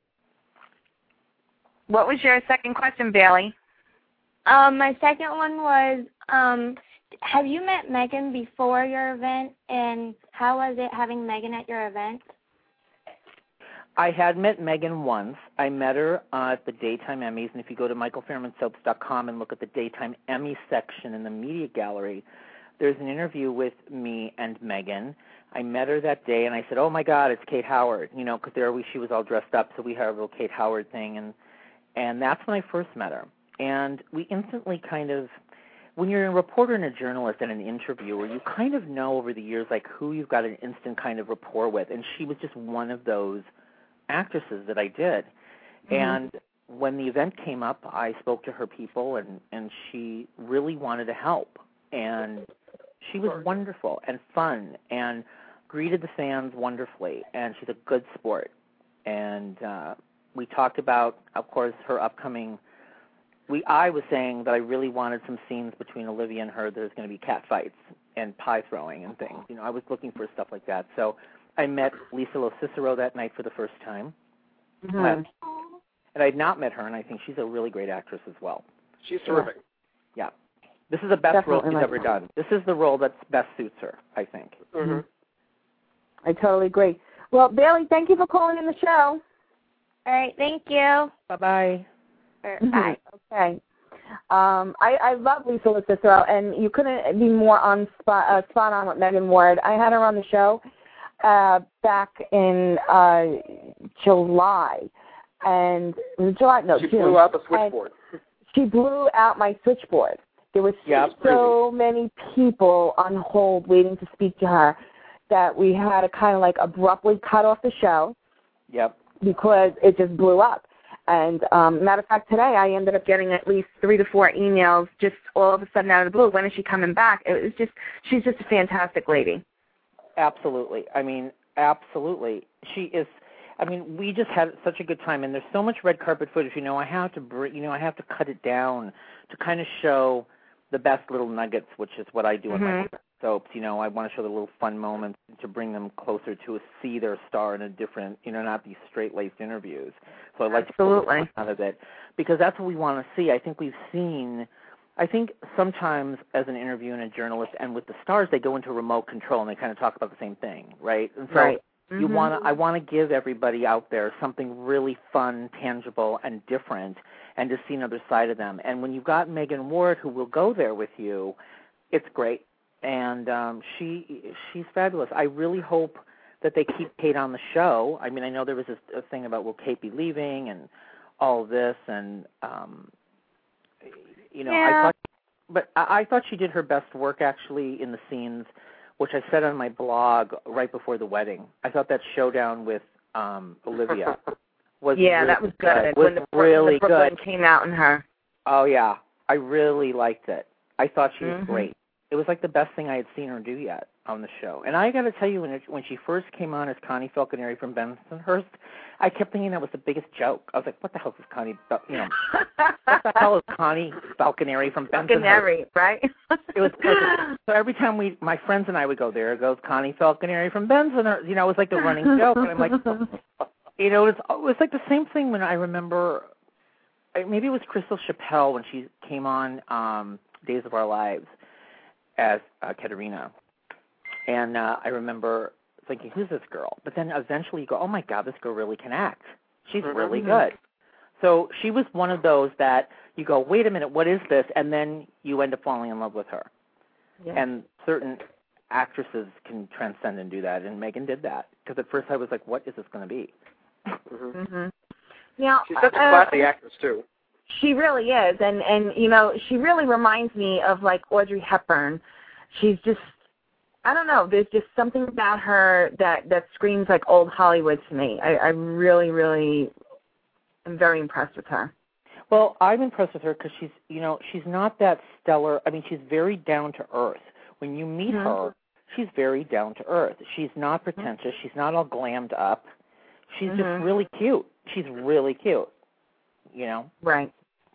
What was your second question, Bailey? Um, my second one was, um, have you met Megan before your event, and how was it having Megan at your event? I had met Megan once. I met her uh, at the Daytime Emmys, and if you go to michael fairman soaps dot com and look at the Daytime Emmy section in the media gallery, there's an interview with me and Megan. I met her that day, and I said, oh, my God, it's Kate Howard, you know, because there we, she was all dressed up, so we had a little Kate Howard thing, and and that's when I first met her. And we instantly kind of, when you're a reporter and a journalist and an interviewer, you kind of know over the years, like, who you've got an instant kind of rapport with, and she was just one of those actresses that I did. Mm-hmm. And when the event came up, I spoke to her people, and, and she really wanted to help. And she was wonderful and fun and greeted the fans wonderfully, and she's a good sport. And uh, we talked about, of course, her upcoming we I was saying that I really wanted some scenes between Olivia and her. There's going to be cat fights and pie throwing and things. You know, I was looking for stuff like that. So I met Lisa LoCicero that night for the first time. Mm-hmm. Uh, and I had not met her, and I think she's a really great actress as well. She's terrific. Yeah. This is the best Definitely role she's like ever that. done. This is the role that best suits her, I think. Mm-hmm. I totally agree. Well, Bailey, thank you for calling in the show. All right, thank you. Bye-bye. Or, Mhm. bye. Okay. Um, I, I love Lisa LoCicero, and you couldn't be more on spot, uh, spot on with Megan Ward. I had her on the show uh, back in uh, July, and it was July, no, She June. blew out the switchboard. And she blew out my switchboard. There were Yep. so many people on hold waiting to speak to her that we had to kind of like abruptly cut off the show. Yep. Because it just blew up. And um, matter of fact, today I ended up getting at least three to four emails just all of a sudden out of the blue. When is she coming back? It was just, she's just a fantastic lady. Absolutely. I mean, absolutely. She is, I mean, we just had such a good time, and there's so much red carpet footage. You know, I have to, br- you know, I have to cut it down to kind of show the best little nuggets, which is what I do in mm-hmm. my soaps. You know, I want to show the little fun moments to bring them closer to a, see their star in a different, you know, not these straight-laced interviews. So I like Absolutely. to pull out of it because that's what we want to see. I think we've seen. I think sometimes as an interview and a journalist and with the stars, they go into remote control and they kind of talk about the same thing, right? And so right. You mm-hmm. want to. I want to give everybody out there something really fun, tangible, and different, and to see another side of them. And when you've got Megan Ward, who will go there with you, it's great, and um, she she's fabulous. I really hope that they keep Kate on the show. I mean, I know there was this a thing about will Kate be leaving and all of this, and um, you know, yeah. I thought, but I, I thought she did her best work actually in the scenes, which I said on my blog right before the wedding. I thought that showdown with um, Olivia was yeah, really that was good. good. Was when the, really when the Brooklyn good. came out in her. Oh yeah, I really liked it. I thought she was mm-hmm. great. It was like the best thing I had seen her do yet on the show. And I got to tell you, when it, when she first came on as Connie Falconeri from Bensonhurst, I kept thinking that was the biggest joke. I was like, what the hell is Connie? You know, what the hell is Connie Falconeri from Bensonhurst? Falconeri, right? It was like, so every time we, my friends and I would go there, it goes Connie Falconeri from Bensonhurst. You know, it was like the running joke. And I'm like, you know, it was, it was like the same thing when I remember. Maybe it was Crystal Chappelle when she came on um, Days of Our Lives as uh, Katerina. And uh, I remember thinking, who's this girl? But then eventually you go, oh, my God, this girl really can act. She's mm-hmm. really good. So she was one of those that you go, wait a minute, what is this? And then you end up falling in love with her. Yeah. And certain actresses can transcend and do that, and Megan did that. Because at first I was like, what is this going to be? Mm-hmm. Mm-hmm. Now, she's such a uh, classy actress, too. She really is. And, and, you know, she really reminds me of, like, Audrey Hepburn. She's just, I don't know, there's just something about her that, that screams like old Hollywood to me. I, I really, really am very impressed with her. Well, I'm impressed with her because she's, you know, she's not that stellar. I mean, she's very down to earth. When you meet mm-hmm. her, she's very down to earth. She's not pretentious. Mm-hmm. She's not all glammed up. She's mm-hmm. just really cute. She's really cute, you know? Right.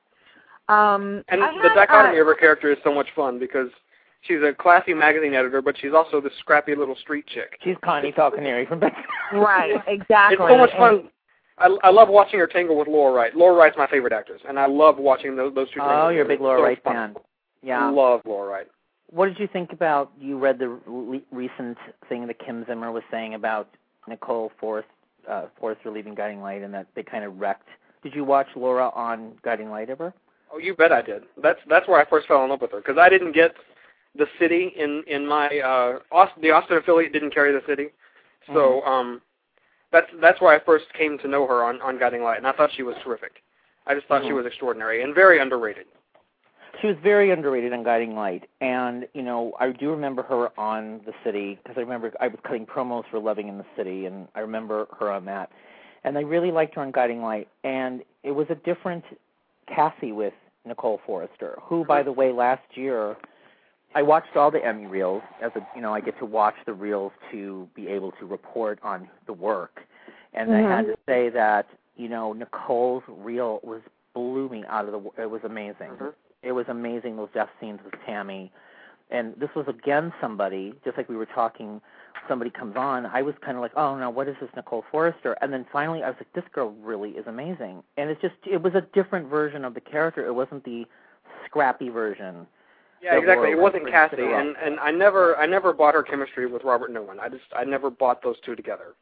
Um, and I the had, dichotomy uh, of her character is so much fun because she's a classy magazine editor, but she's also this scrappy little street chick. She's Connie Falconeri from Bensonhurst. Right, exactly. It's so much fun. I, I love watching her tangle with Laura Wright. Laura Wright's my favorite actress, and I love watching those, those two things. Oh, you're a big Laura so Wright fun. fan. Yeah. I love Laura Wright. What did you think about, you read the re- recent thing that Kim Zimmer was saying about Nicole Forrest, uh, Forrester leaving Guiding Light and that they kind of wrecked. Did you watch Laura on Guiding Light ever? Oh, you bet I did. That's that's where I first fell in love with her because I didn't get the city in in my uh, Austin, the Austin affiliate didn't carry the city, so mm-hmm. um, that's that's where I first came to know her on, on Guiding Light, and I thought she was terrific. I just thought mm-hmm. she was extraordinary and very underrated. She was very underrated on Guiding Light, and you know I do remember her on The City because I remember I was cutting promos for Loving in the City, and I remember her on that, and I really liked her on Guiding Light, and it was a different Cassie with Nicole Forrester, who, by the way, last year I watched all the Emmy reels. As a, you know, I get to watch the reels to be able to report on the work, and mm-hmm. I had to say that you know Nicole's reel was blew me out of the. It was amazing. Mm-hmm. It was amazing, those death scenes with Tammy. And this was, again, somebody, just like we were talking, somebody comes on, I was kind of like, oh, no, what is this Nicole Forrester? And then finally I was like, this girl really is amazing. And it's just, it was a different version of the character. It wasn't the scrappy version. Yeah, exactly. It wasn't Cassie. And, and I never I never bought her chemistry with Robert Newman. I just, I never bought those two together.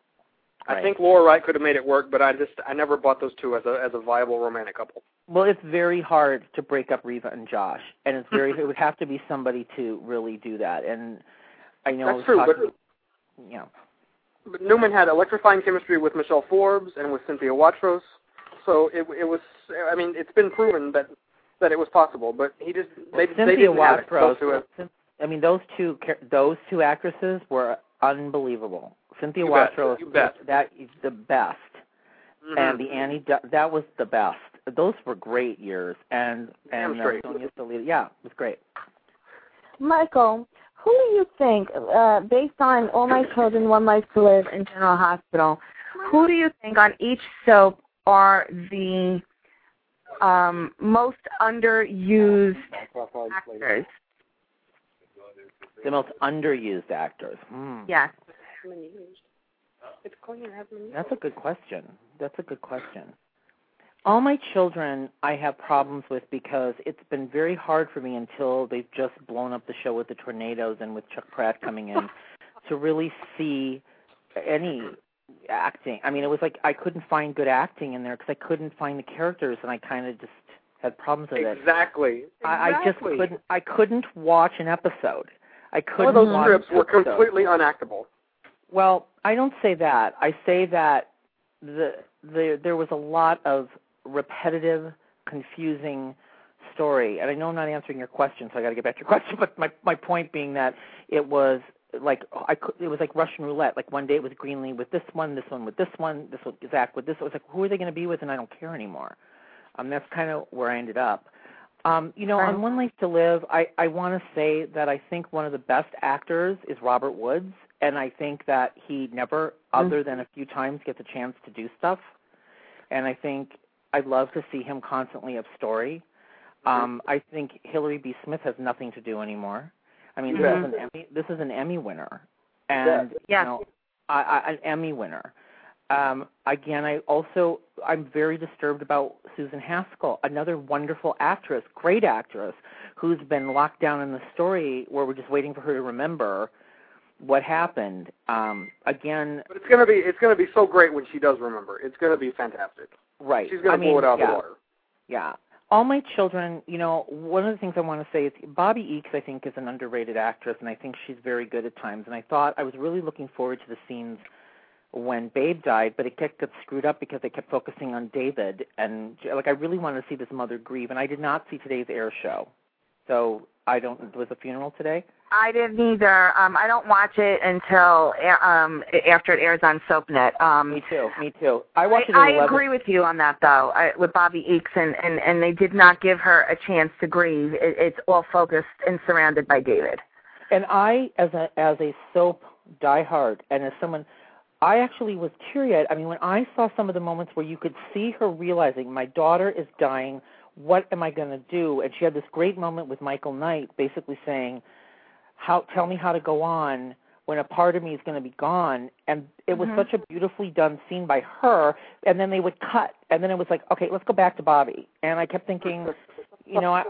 I right. think Laura Wright could have made it work, but I just I never bought those two as a as a viable romantic couple. Well, it's very hard to break up Reva and Josh, and it's very it would have to be somebody to really do that. And I know that's true, talking, but you know, but Newman had electrifying chemistry with Michelle Forbes and with Cynthia Watros, so it it was I mean it's been proven that that it was possible, but he just they well, they didn't have it. Watros, I mean those two those two actresses were unbelievable. Cynthia you Watros, bet. that is the best, mm-hmm. and the Annie, that was the best. Those were great years, and and uh, Sonia Salida, yeah, it was great. Michael, who do you think, uh, based on All My Children, One Life to Live, and General Hospital, Who do you think on each soap are the um, most underused actors? The most underused actors. Hmm. Yes. That's a good question. That's a good question. All My Children I have problems with because it's been very hard for me until they've just blown up the show with the tornadoes and with Chuck Pratt coming in to really see any acting. I mean, it was like I couldn't find good acting in there because I couldn't find the characters, and I kind of just had problems with exactly. it. Exactly. I, I just couldn't. I couldn't watch an episode. I couldn't. All those watch scripts an were episode. completely unactable. Well, I don't say that. I say that the the there was a lot of repetitive, confusing story. And I know I'm not answering your question, so I got to get back to your question. But my my point being that it was like I could, it was like Russian roulette. Like one day it was Greenlee with this one, this one with this one, this one Zach with this. I was like, who are they going to be with? And I don't care anymore. Um, that's kind of where I ended up. Um, you know, right. on One Life to Live, I I want to say that I think one of the best actors is Robert Woods, and I think that he never, mm-hmm. other than a few times, gets a chance to do stuff. And I think I'd love to see him constantly have story. Um, I think Hillary B. Smith has nothing to do anymore. I mean, mm-hmm. this is an Emmy. This is an Emmy winner, and yeah. you know, I, I, an Emmy winner. Um, again, I also I'm very disturbed about Susan Haskell, another wonderful actress, great actress, who's been locked down in the story where we're just waiting for her to remember what happened. Um, again, but it's gonna be it's gonna be so great when she does remember. It's gonna be fantastic. Right. She's gonna I blow mean, it out of yeah. the water. Yeah. All My Children, you know, one of the things I want to say is Bobby Eakes, I think, is an underrated actress, and I think she's very good at times. And I thought I was really looking forward to the scenes when Babe died, but it kept got screwed up because they kept focusing on David. And, like, I really wanted to see this mother grieve, and I did not see today's air show. So I don't, was a funeral today? I didn't either. Um, I don't watch it until um, after it airs on SoapNet. Um, me too. Me too. I watch I, it at I eleven. agree with you on that, though, I, with Bobby Eakes, and, and, and they did not give her a chance to grieve. It, it's all focused and surrounded by David. And I, as a as a soap diehard, and as someone, I actually was teary-eyed. I mean, when I saw some of the moments where you could see her realizing, my daughter is dying, what am I going to do? And she had this great moment with Michael Knight, basically saying, "How tell me how to go on when a part of me is going to be gone." And it was mm-hmm. such a beautifully done scene by her. And then they would cut, and then it was like, okay, let's go back to Bobby. And I kept thinking, you know, I,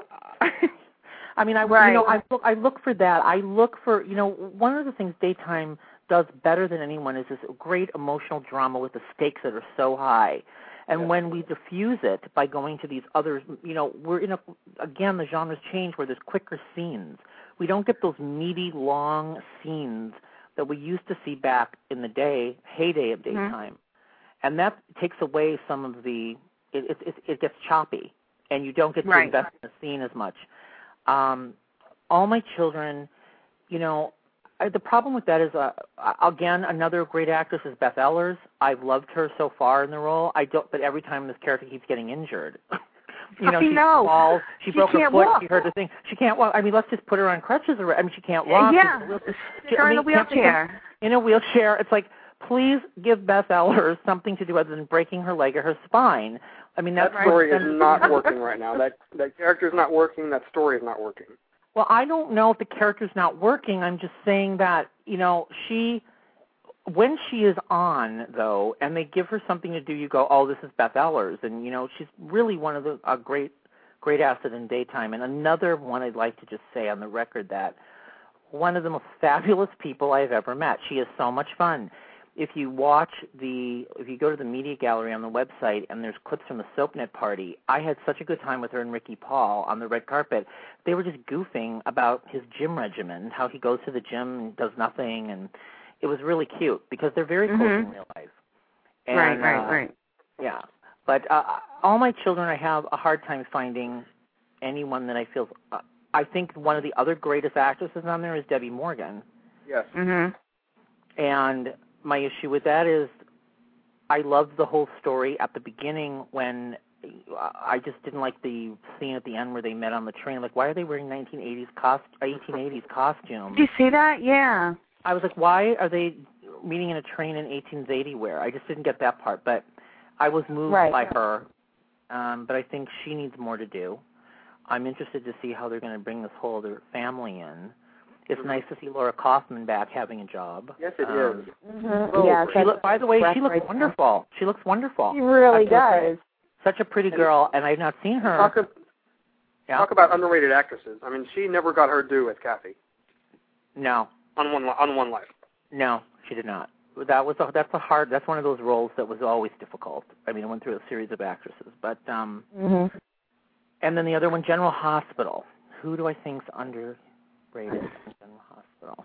I mean, I right. you know, I look, I look for that. I look for, you know, one of the things daytime does better than anyone is this great emotional drama with the stakes that are so high. And yes. when we diffuse it by going to these others, you know, we're in a, again, the genres change where there's quicker scenes. We don't get those meaty, long scenes that we used to see back in the day, heyday of daytime. Mm-hmm. And that takes away some of the, it, it, it gets choppy, and you don't get to right. invest in the scene as much. Um, All My Children, you know, I, the problem with that is, uh, again, another great actress is Beth Ehlers. I've loved her so far in the role. I don't, but every time this character keeps getting injured. You know, I she know. falls, she, she broke her can't foot, walk. she hurt her thing. She can't walk. I mean, let's just put her on crutches. Or, I mean, she can't walk. Yeah, she, her I mean, in a wheelchair. In a wheelchair. It's like, please give Beth Ehlers something to do other than breaking her leg or her spine. I mean, that's that story is not working right now. That that character is not working. That story is not working. Well, I don't know if the character's not working. I'm just saying that, you know, she, when she is on, though, and they give her something to do, you go, oh, this is Beth Ehlers. And, you know, she's really one of the a great, great asset in daytime. And another one I'd like to just say on the record that one of the most fabulous people I've ever met. She is so much fun. If you watch the, if you go to the media gallery on the website and there's clips from the SoapNet party, I had such a good time with her and Ricky Paul on the red carpet. They were just goofing about his gym regimen, how he goes to the gym and does nothing, and it was really cute because they're very close mm-hmm. in real life. And, right, right, uh, right. Yeah, but uh, All My Children, I have a hard time finding anyone that I feel. Uh, I think one of the other greatest actresses on there is Debbie Morgan. Yes. Mm-hmm. And my issue with that is I loved the whole story at the beginning when I just didn't like the scene at the end where they met on the train. Like, why are they wearing nineteen eighties cost eighteen eighties costumes? Did you see that? Yeah. I was like, why are they meeting in a train in eighteens eighty wear. I just didn't get that part, but I was moved right. by her. Um, but I think she needs more to do. I'm interested to see how they're going to bring this whole other family in. It's nice to see Laura Kaufman back having a job. Yes, it um, is. Mm-hmm. So yeah, she look, by the way, she looks right wonderful. She looks wonderful. She really does. does. Such a pretty girl, and I've not seen her. Talk, of, yeah. talk about underrated actresses. I mean, she never got her due as Kathy. No. On one on One Life. No, she did not. That was a, that's a hard. That's one of those roles that was always difficult. I mean, I went through a series of actresses, but um, mm-hmm. and then the other one, General Hospital. Who do I think's underrated in General Hospital?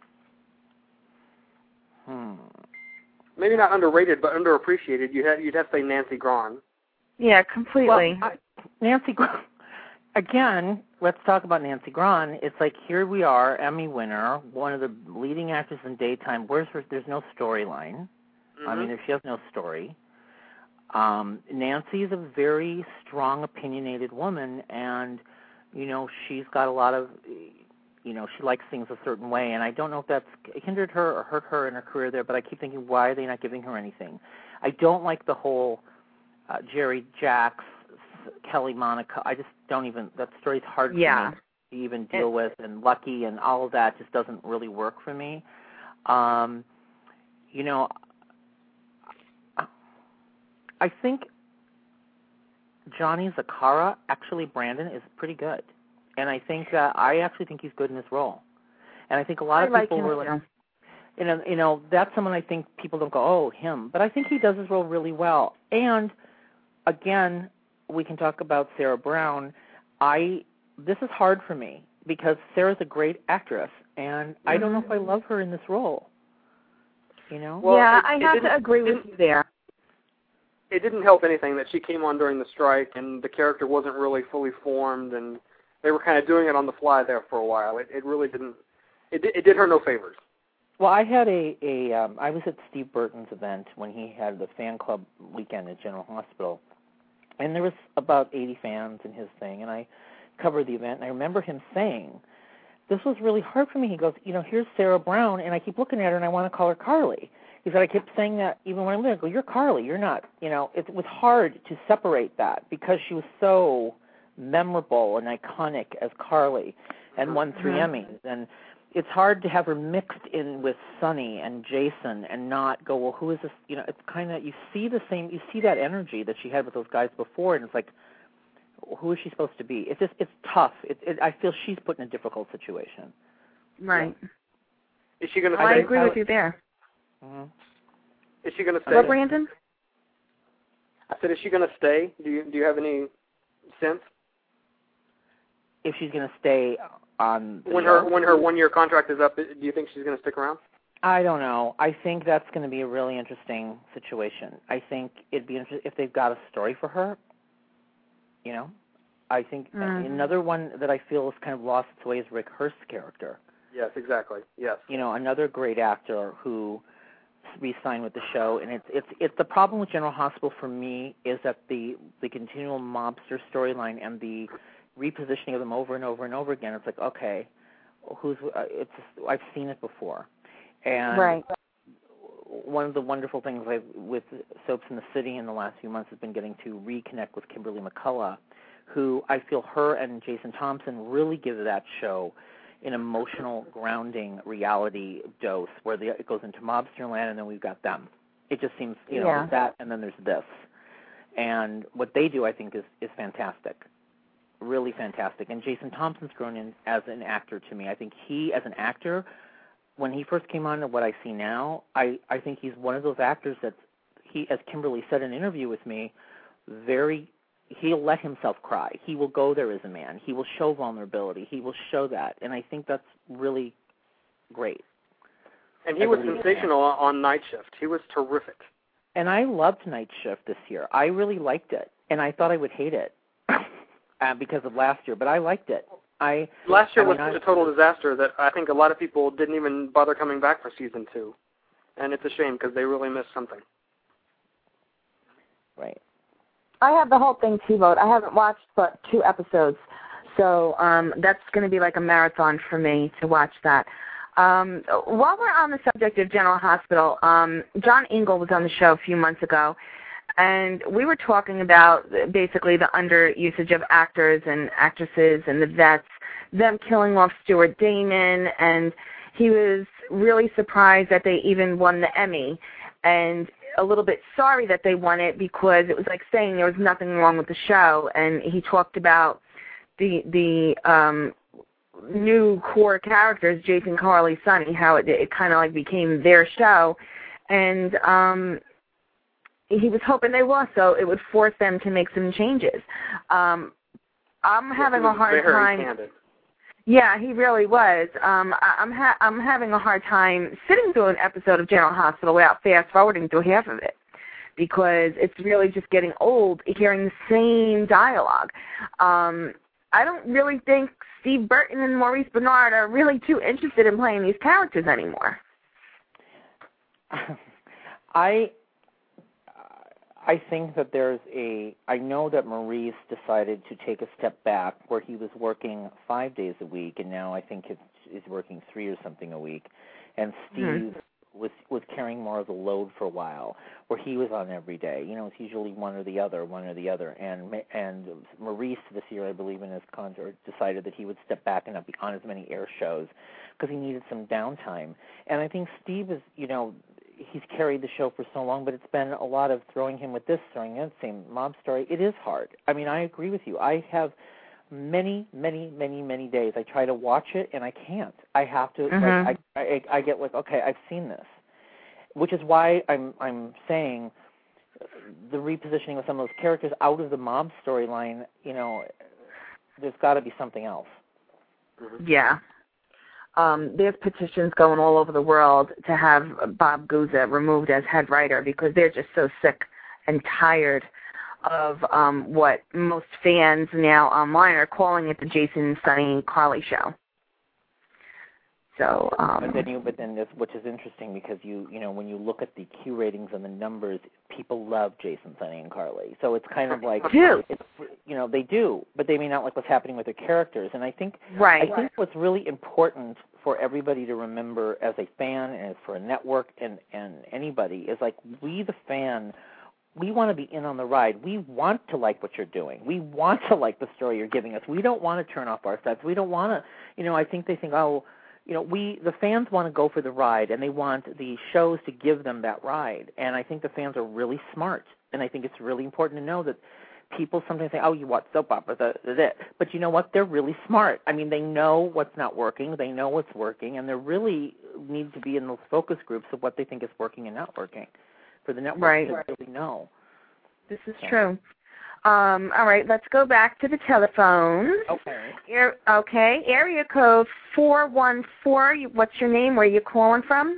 Hmm. Maybe not underrated, but underappreciated. You had you'd have to say Nancy Grahn. Yeah, completely. Well, I, Nancy Grahn. Again, let's talk about Nancy Grahn. It's like, here we are, Emmy winner, one of the leading actors in daytime. Where's her, there's no storyline. Mm-hmm. I mean, she has no story. Um, Nancy is a very strong, opinionated woman, and, you know, she's got a lot of, you know, she likes things a certain way, and I don't know if that's hindered her or hurt her in her career there, but I keep thinking, why are they not giving her anything? I don't like the whole uh, Jerry Jacks, Kelly Monaco. I just don't even, that story's hard yeah. for me to even deal it, with, and Lucky and all of that just doesn't really work for me. Um, you know, I think Johnny Zakara, actually Brandon, is pretty good. And I think, uh, I actually think he's good in this role. And I think a lot I of like people him were like, too. you know, you know, that's someone I think people don't go, oh, him. But I think he does his role really well. And, again, we can talk about Sarah Brown. I this is hard for me because Sarah's a great actress, and mm-hmm. I don't know if I love her in this role. You know? Well, yeah, it, I it have to agree with you there. It didn't help anything that she came on during the strike, and the character wasn't really fully formed, and they were kind of doing it on the fly there for a while. It, it really didn't. It, it did her no favors. Well, I had a a um, I was at Steve Burton's event when he had the fan club weekend at General Hospital. And there was about eighty fans in his thing, and I covered the event, and I remember him saying, this was really hard for me. He goes, you know, here's Sarah Brown, and I keep looking at her, and I want to call her Carly. He said, I kept saying that even when I'm there. I go, you're Carly, you're not, you know. It was hard to separate that because she was so memorable and iconic as Carly and won three mm-hmm. Emmys. And it's hard to have her mixed in with Sonny and Jason and not go, well, who is this? You know, it's kind of, you see the same, you see that energy that she had with those guys before, and it's like, who is she supposed to be? It's just, it's tough. It, it, I feel she's put in a difficult situation. Right. Yeah. Is she going to well, stay? I agree with you there. Mm-hmm. Is she going to stay? Hello, Brandon? I said, is she going to stay? Do you, do you have any sense? If she's going to stay on when her when her one year contract is up, do you think she's going to stick around? I don't know. I think that's going to be a really interesting situation. I think it'd be interesting if they've got a story for her. You know, I think mm-hmm. another one that I feel is kind of lost its way is Rick Hurst's character. Yes, exactly. Yes. You know, another great actor who re-signed with the show, and it's it's it's the problem with General Hospital for me is that the the continual mobster storyline and the repositioning of them over and over and over again. It's like, okay, who's uh, it's I've seen it before, and right. one of the wonderful things I've, with Soaps in the City in the last few months has been getting to reconnect with Kimberly McCullough, who I feel her and Jason Thompson really give that show an emotional grounding reality dose where the, it goes into mobster land and then we've got them. It just seems, you know, yeah. there's that and then there's this. And what they do, I think, is, is fantastic. Really fantastic. And Jason Thompson's grown in as an actor to me. I think he, as an actor, when he first came on to what I see now, I, I think he's one of those actors that he, as Kimberly said in an interview with me, very, he'll let himself cry. He will go there as a man. He will show vulnerability. He will show that. And I think that's really great. And he I was sensational on Night Shift. He was terrific. And I loved Night Shift this year. I really liked it. And I thought I would hate it uh, because of last year, but I liked it. I Last year I mean, was I, a total disaster that I think a lot of people didn't even bother coming back for season two. And it's a shame because they really missed something. Right. I have the whole thing T-vote. I haven't watched but two episodes. So um, that's going to be like a marathon for me to watch that. Um, while we're on the subject of General Hospital, um, John Engel was on the show a few months ago, and we were talking about basically the underusage of actors and actresses and the vets, them killing off Stuart Damon, and he was really surprised that they even won the Emmy, and a little bit sorry that they won it because it was like saying there was nothing wrong with the show. And he talked about the the um, new core characters, Jason, Carly, Sonny, how it, it kind of like became their show, and um, he was hoping they lost, so it would force them to make some changes. Um, I'm having a hard time. Candid. Yeah, he really was. Um, I, I'm ha- I'm having a hard time sitting through an episode of General Hospital without fast forwarding through half of it, because it's really just getting old hearing the same dialogue. Um, I don't really think Steve Burton and Maurice Benard are really too interested in playing these characters anymore. I I think that there's a, I know that Maurice decided to take a step back where he was working five days a week, and now I think it's, is working three or something a week. And Steve mm-hmm. was was carrying more of the load for a while, where he was on every day. You know, it's usually one or the other, one or the other. And and Maurice this year, I believe, in his contract, decided that he would step back and not be on as many air shows because he needed some downtime. And I think Steve is, you know, he's carried the show for so long, but it's been a lot of throwing him with this, throwing him the same mob story. It is hard. I mean, I agree with you. I have many, many, many, many days I try to watch it, and I can't. I have to, mm-hmm. like, I, I, I get like, okay, I've seen this, which is why I'm, I'm saying the repositioning of some of those characters out of the mob storyline, you know, there's got to be something else. Yeah. Um, there's petitions going all over the world to have Bob Guza removed as head writer because they're just so sick and tired of um, what most fans now online are calling it the Jason, Sonny, Carly show. So, um, but then, you, but then this, which is interesting because you, you know, when you look at the Q ratings and the numbers, people love Jason, Sonny, and Carly. So it's kind of like, do. It's, you know, they do, but they may not like what's happening with their characters. And I think, right. I think what's really important for everybody to remember as a fan and for a network and, and anybody is like we, the fan, we want to be in on the ride. We want to like what you're doing. We want to like the story you're giving us. We don't want to turn off our sets. We don't want to, you know, I think they think, oh, you know, we, the fans want to go for the ride, and they want the shows to give them that ride. And I think the fans are really smart, and I think it's really important to know that people sometimes say, oh, you watch soap opera, that's it. But you know what? They're really smart. I mean, they know what's not working. They know what's working, and they really need to be in those focus groups of what they think is working and not working for the network right. to really know. This is so. true. Um, all right, let's go back to the telephones. Okay. Air, okay, area code four one four. What's your name? Where are you calling from?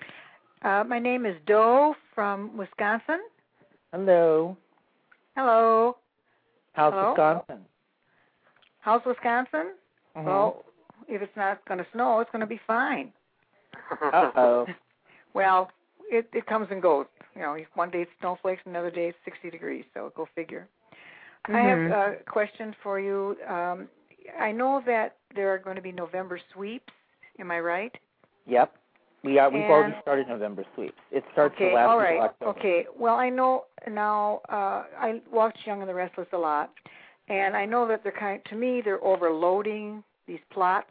Uh, my name is Doe from Wisconsin. Hello. Hello. How's Hello? Wisconsin? How's Wisconsin? Mm-hmm. Well, if it's not going to snow, it's going to be fine. Uh-oh. Well, it, it comes and goes. You know, one day it's snowflakes, another day it's sixty degrees, so go figure. Mm-hmm. I have a question for you. Um, I know that there are going to be November sweeps. Am I right? Yep. We are, we've and, already started November sweeps. It starts okay, the last all week right. of October. Okay. Well, I know now. Uh, I watched Young and the Restless a lot, and I know that they're kind. To me, they're overloading these plots.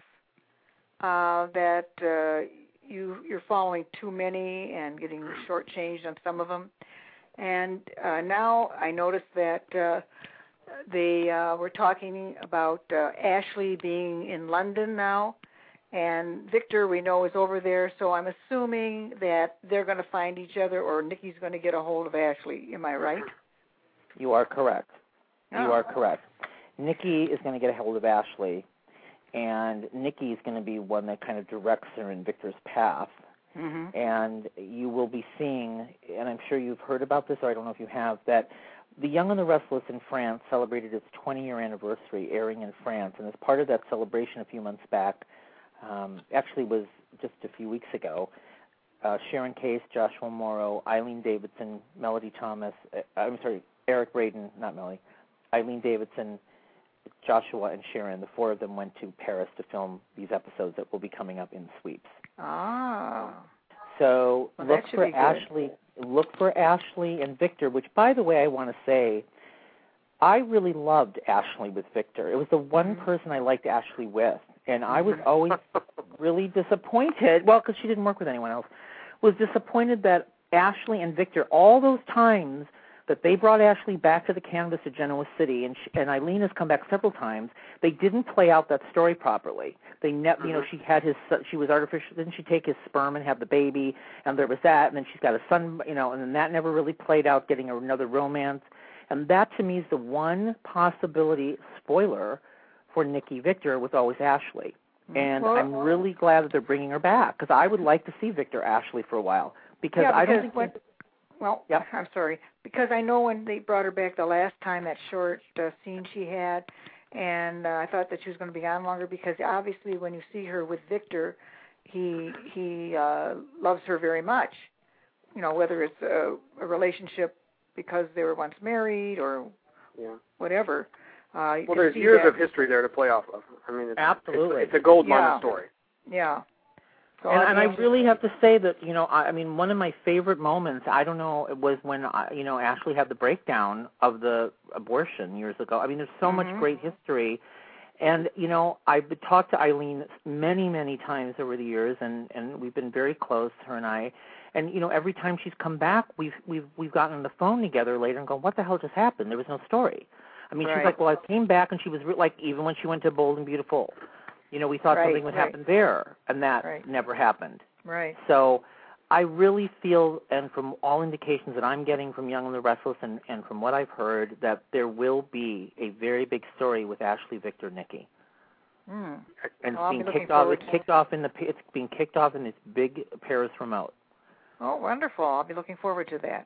Uh, that uh, you you're following too many and getting shortchanged on some of them. And uh, now I noticed that uh, they uh, were talking about uh, Ashley being in London now. And Victor, we know, is over there, so I'm assuming that they're going to find each other or Nikki's going to get a hold of Ashley. Am I right? You are correct. Oh. You are correct. Nikki is going to get a hold of Ashley, and Nikki is going to be one that kind of directs her in Victor's path. Mm-hmm. And you will be seeing, and I'm sure you've heard about this, or I don't know if you have, that The Young and the Restless in France celebrated its twentieth-year anniversary airing in France, and as part of that celebration a few months back, Um, actually was just a few weeks ago, uh, Sharon Case, Joshua Morrow, Eileen Davidson, Melody Thomas, uh, I'm sorry, Eric Braden, not Melody, Eileen Davidson, Joshua, and Sharon, the four of them went to Paris to film these episodes that will be coming up in sweeps. Ah. So well, look for Ashley. Look for Ashley and Victor. Which, by the way, I want to say, I really loved Ashley with Victor. It was the one mm-hmm. person I liked Ashley with, and I was always really disappointed. Well, because she didn't work with anyone else. Was disappointed that Ashley and Victor, all those times that they brought Ashley back to the canvas at Genoa City, and, she, and Eileen has come back several times, they didn't play out that story properly. They never, mm-hmm. you know, she had his, she was artificial. Didn't she take his sperm and have the baby? And there was that, and then she's got a son, you know, and then that never really played out, getting another romance. And that to me is the one possibility. Spoiler for Nikki Victor was always Ashley. And well, I'm really glad that they're bringing her back, because I would like to see Victor Ashley for a while. Because, yeah, because I don't think... When, well, yep. I'm sorry. Because I know when they brought her back the last time, that short uh, scene she had, and uh, I thought that she was going to be on longer, because obviously when you see her with Victor, he he uh, loves her very much. You know, whether it's a, a relationship because they were once married or yeah. whatever. Uh, well, there's years that. of history there to play off of. I mean, it's, absolutely, it's, it's a gold mine yeah. of story. Yeah. So and, and I really have to say that, you know, I, I mean, one of my favorite moments, I don't know, it was when, I, you know, Ashley had the breakdown of the abortion years ago. I mean, there's so mm-hmm. much great history. And, you know, I've talked to Eileen many, many times over the years, and, and we've been very close, her and I. And, you know, every time she's come back, we've we've we've gotten on the phone together later and gone, what the hell just happened? There was no story. I mean, right. she's like, well, I came back, and she was re- like, even when she went to Bold and Beautiful, you know, we thought right, something would right. happen there, and that right. never happened. Right. So I really feel, and from all indications that I'm getting from Young and the Restless and, and from what I've heard, that there will be a very big story with Ashley, Victor, Nikki. Mm. And well, it's being kicked off. It's kicked off in the. It's being kicked off in this big Paris remote. Oh, wonderful! I'll be looking forward to that.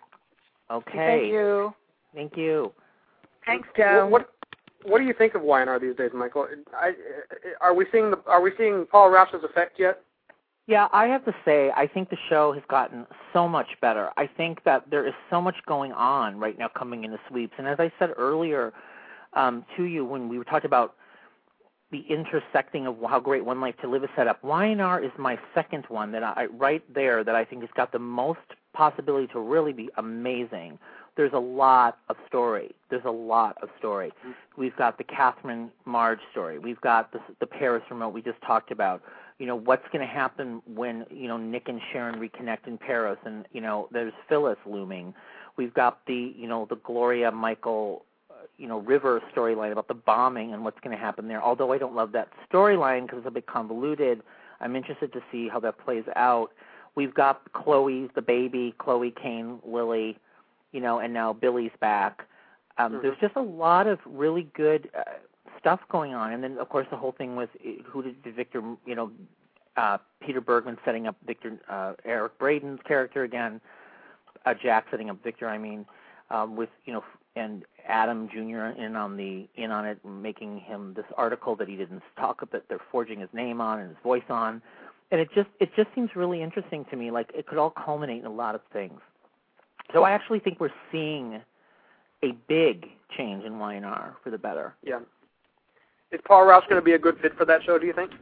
Okay. Thank you. Thank you. Thanks, Joe. What What do you think of Y and R these days, Michael? I, are we seeing the Are we seeing Paul Rausch's effect yet? Yeah, I have to say, I think the show has gotten so much better. I think that there is so much going on right now coming into sweeps. And as I said earlier um, to you when we were talking about the intersecting of how great One Life to Live is set up, Y and R is my second one that I right there that I think has got the most possibility to really be amazing. There's a lot of story. There's a lot of story. We've got the Catherine Marge story. We've got the, the Paris remote we just talked about. You know, what's going to happen when, you know, Nick and Sharon reconnect in Paris, and, you know, there's Phyllis looming. We've got the, you know, the Gloria Michael, uh, you know, River storyline about the bombing and what's going to happen there. Although I don't love that storyline because it's a bit convoluted, I'm interested to see how that plays out. We've got Chloe, the baby, Chloe, Kane, Lily, you know, and now Billy's back. Um, mm-hmm. There's just a lot of really good uh, stuff going on. And then, of course, the whole thing with who did, did Victor, you know, uh, Peter Bergman setting up Victor, uh, Eric Braden's character again, uh, Jack setting up Victor, I mean, um, with, you know, and Adam Junior in on the in on it, making him this article that he didn't talk about, that they're forging his name on and his voice on. And it just it just seems really interesting to me. Like, it could all culminate in a lot of things. So I actually think we're seeing a big change in Y and R for the better. Yeah. Is Paul Rausch going to be a good fit for that show, do you think?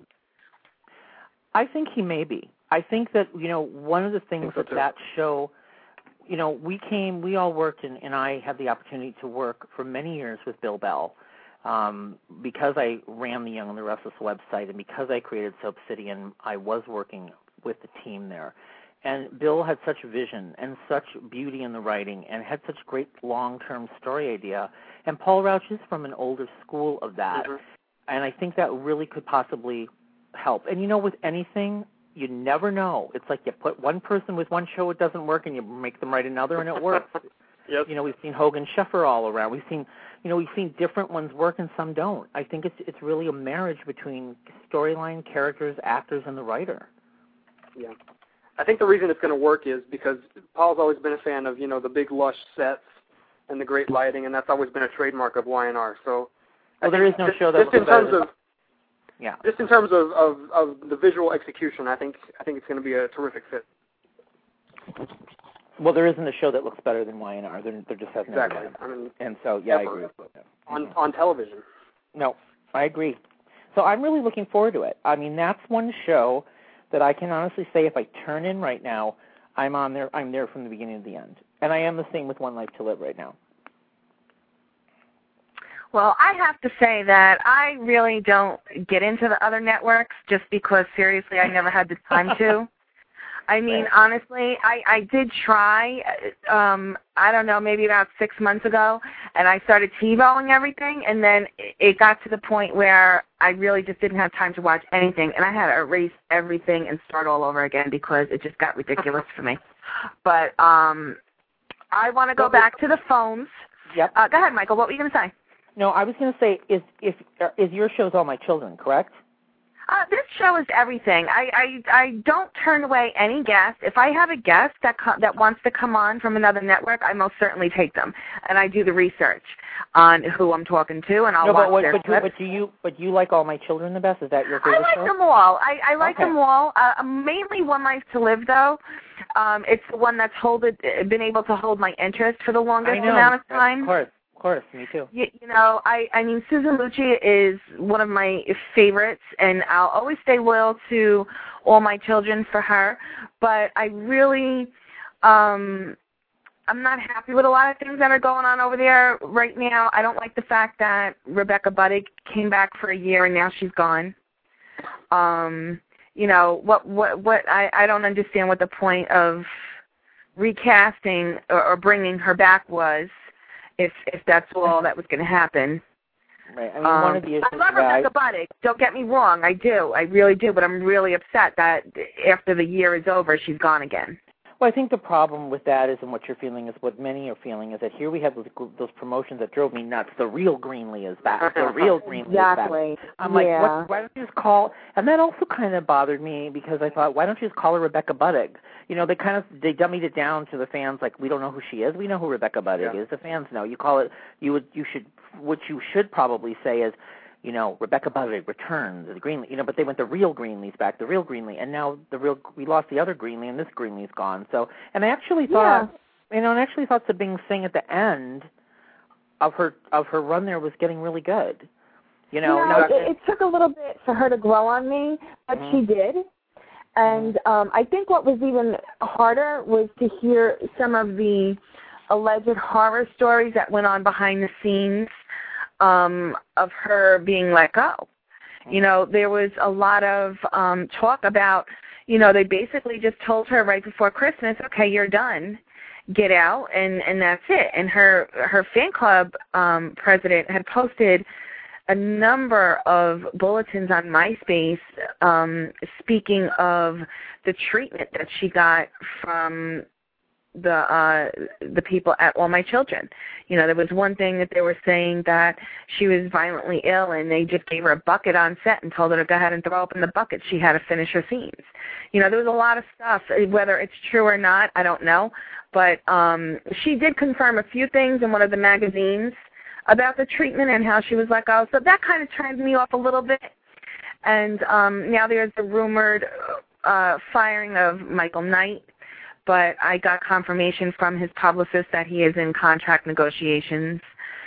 I think he may be. I think that, you know, one of the things so that too. that show, you know, we came, we all worked, and, and I had the opportunity to work for many years with Bill Bell um, because I ran the Young and the Restless website, and because I created Soap City, and I was working with the team there. And Bill had such vision and such beauty in the writing and had such great long-term story idea. And Paul Rausch is from an older school of that. Mm-hmm. And I think that really could possibly help. And, you know, with anything, you never know. It's like you put one person with one show, it doesn't work, and you make them write another, and it works. Yes. You know, we've seen Hogan Sheffer all around. We've seen, you know, we've seen different ones work and some don't. I think it's it's really a marriage between storyline, characters, actors, and the writer. Yeah. I think the reason it's going to work is because Paul's always been a fan of, you know, the big lush sets and the great lighting, and that's always been a trademark of Y and R. So, well, there is no just, show that just in terms of yeah, just in terms of, of, of the visual execution, I think I think it's going to be a terrific fit. Well, there isn't a show that looks better than Y and R. There, there just hasn't exactly. been. I mean, and so yeah, ever. I agree with that. On on television. No, I agree. So I'm really looking forward to it. I mean, that's one show that I can honestly say if I turn in right now, I'm on there. I'm there from the beginning to the end, and I am the same with One Life to Live right now. Well, I have to say that I really don't get into the other networks just because, seriously, I never had the time to. I mean, honestly, I, I did try, um, I don't know, maybe about six months ago, and I started TiVoing everything, and then it got to the point where I really just didn't have time to watch anything, and I had to erase everything and start all over again because it just got ridiculous for me. But um, I want to go back to the phones. Yep. Uh, go ahead, Michael. What were you going to say? No, I was going to say, is if is your show's All My Children, correct? Uh, this show is everything. I, I I don't turn away any guest. If I have a guest that co- that wants to come on from another network, I most certainly take them, and I do the research on who I'm talking to, and I'll no, watch but what, their but, clips. you, but do you but you like All My Children the best? Is that your favorite I like show? them all. I, I like Okay. them all. Uh, mainly One Life to Live, though. Um, it's the one that's hold it, been able to hold my interest for the longest I know. amount of time. Of course, of course, me too. You, you know, I, I mean, Susan Lucci is one of my favorites, and I'll always stay loyal to All My Children for her. But I really, um, I'm not happy with a lot of things that are going on over there right now. I don't like the fact that Rebecca Budig came back for a year and now she's gone. Um, you know, what, what, what? I, I don't understand what the point of recasting or, or bringing her back was. If if that's all that was going to happen. Right. I mean, um, one of the issues I love that Rebecca Budig. Don't get me wrong. I do. I really do. But I'm really upset that after the year is over, she's gone again. Well, I think the problem with that is, and what you're feeling is what many are feeling, is that here we have those, those promotions that drove me nuts. The real Greenlee is back. The real Greenlee exactly. is back. I'm yeah. like, what, why don't you just call? And that also kind of bothered me because I thought, why don't you just call her Rebecca Budig? You know, they kind of they dummied it down to the fans, like, we don't know who she is. We know who Rebecca Budig yeah. is. The fans know. You call it. You would. You should. What you should probably say is, you know, Rebecca Budig returns, the Greenlee, you know, but they went the real Greenlee's back, the real Greenlee, and now the real, we lost the other Greenlee, and this Greenlee's gone. So, and I actually thought, yeah. you know, and I actually thought Sabine Singh at the end of her of her run there was getting really good. You know, yeah, now, it, it took a little bit for her to grow on me, but mm-hmm. she did. And um, I think what was even harder was to hear some of the alleged horror stories that went on behind the scenes um, of her being let go. You know, there was a lot of um, talk about, you know, they basically just told her right before Christmas, okay, you're done, get out, and, and that's it. And her, her fan club um, president had posted a number of bulletins on MySpace um, speaking of the treatment that she got from the uh, the people at All My Children. You know, there was one thing that they were saying that she was violently ill and they just gave her a bucket on set and told her to go ahead and throw up in the bucket. She had to finish her scenes. You know, there was a lot of stuff. Whether it's true or not, I don't know. But um, she did confirm a few things in one of the magazines about the treatment and how she was let go. So that kind of turned me off a little bit. And um, now there's the rumored uh, firing of Michael Knight, but I got confirmation from his publicist that he is in contract negotiations.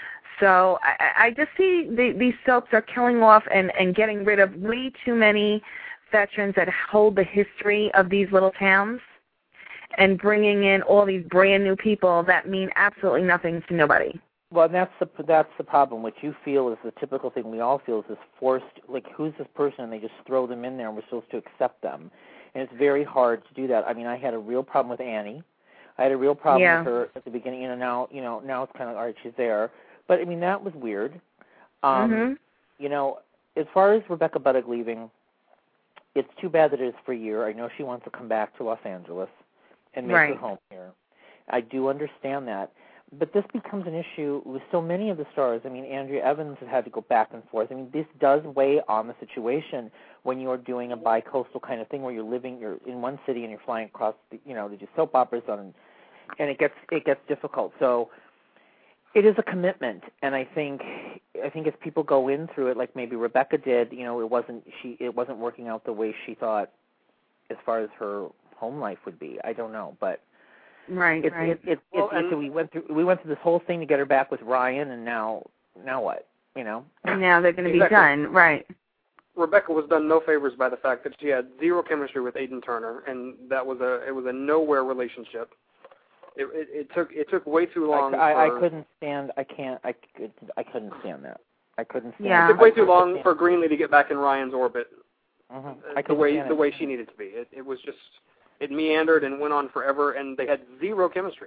So I, I just see the, these soaps are killing off and, and getting rid of way too many veterans that hold the history of these little towns and bringing in all these brand new people that mean absolutely nothing to nobody. Well, and that's the that's the problem. What you feel is the typical thing we all feel is this forced, like, who's this person? And they just throw them in there, and we're supposed to accept them. And it's very hard to do that. I mean, I had a real problem with Annie. I had a real problem yeah. with her at the beginning. You know, now you know now it's kind of all right. She's there, but I mean that was weird. Um, mm-hmm. You know, as far as Rebecca Budig leaving, it's too bad that it is for a year. I know she wants to come back to Los Angeles and make right. her home here. I do understand that. But this becomes an issue with so many of the stars. I mean, Andrea Evans has had to go back and forth. I mean, this does weigh on the situation when you're doing a bi-coastal kind of thing where you're living, you're in one city and you're flying across, the, you know, to do soap operas on, and it gets it gets difficult. So it is a commitment, and I think I think as people go in through it, like maybe Rebecca did, you know, it wasn't she it wasn't working out the way she thought as far as her home life would be. I don't know, but. Right, it, right. It, it, well, it, it, so we went through we went through this whole thing to get her back with Ryan, and now now what? You know. And now they're going to exactly. be done, right? Rebecca was done no favors by the fact that she had zero chemistry with Aidan Turner, and that was a it was a nowhere relationship. It, it, it took it took way too long. I, I, for, I couldn't stand. I can't. I could. I couldn't stand that. I couldn't stand. Yeah. It took way too long for Greenlee to get back in Ryan's orbit. Mm-hmm. I the way stand the it. way she needed to be. It, it was just it meandered and went on forever, and they had zero chemistry.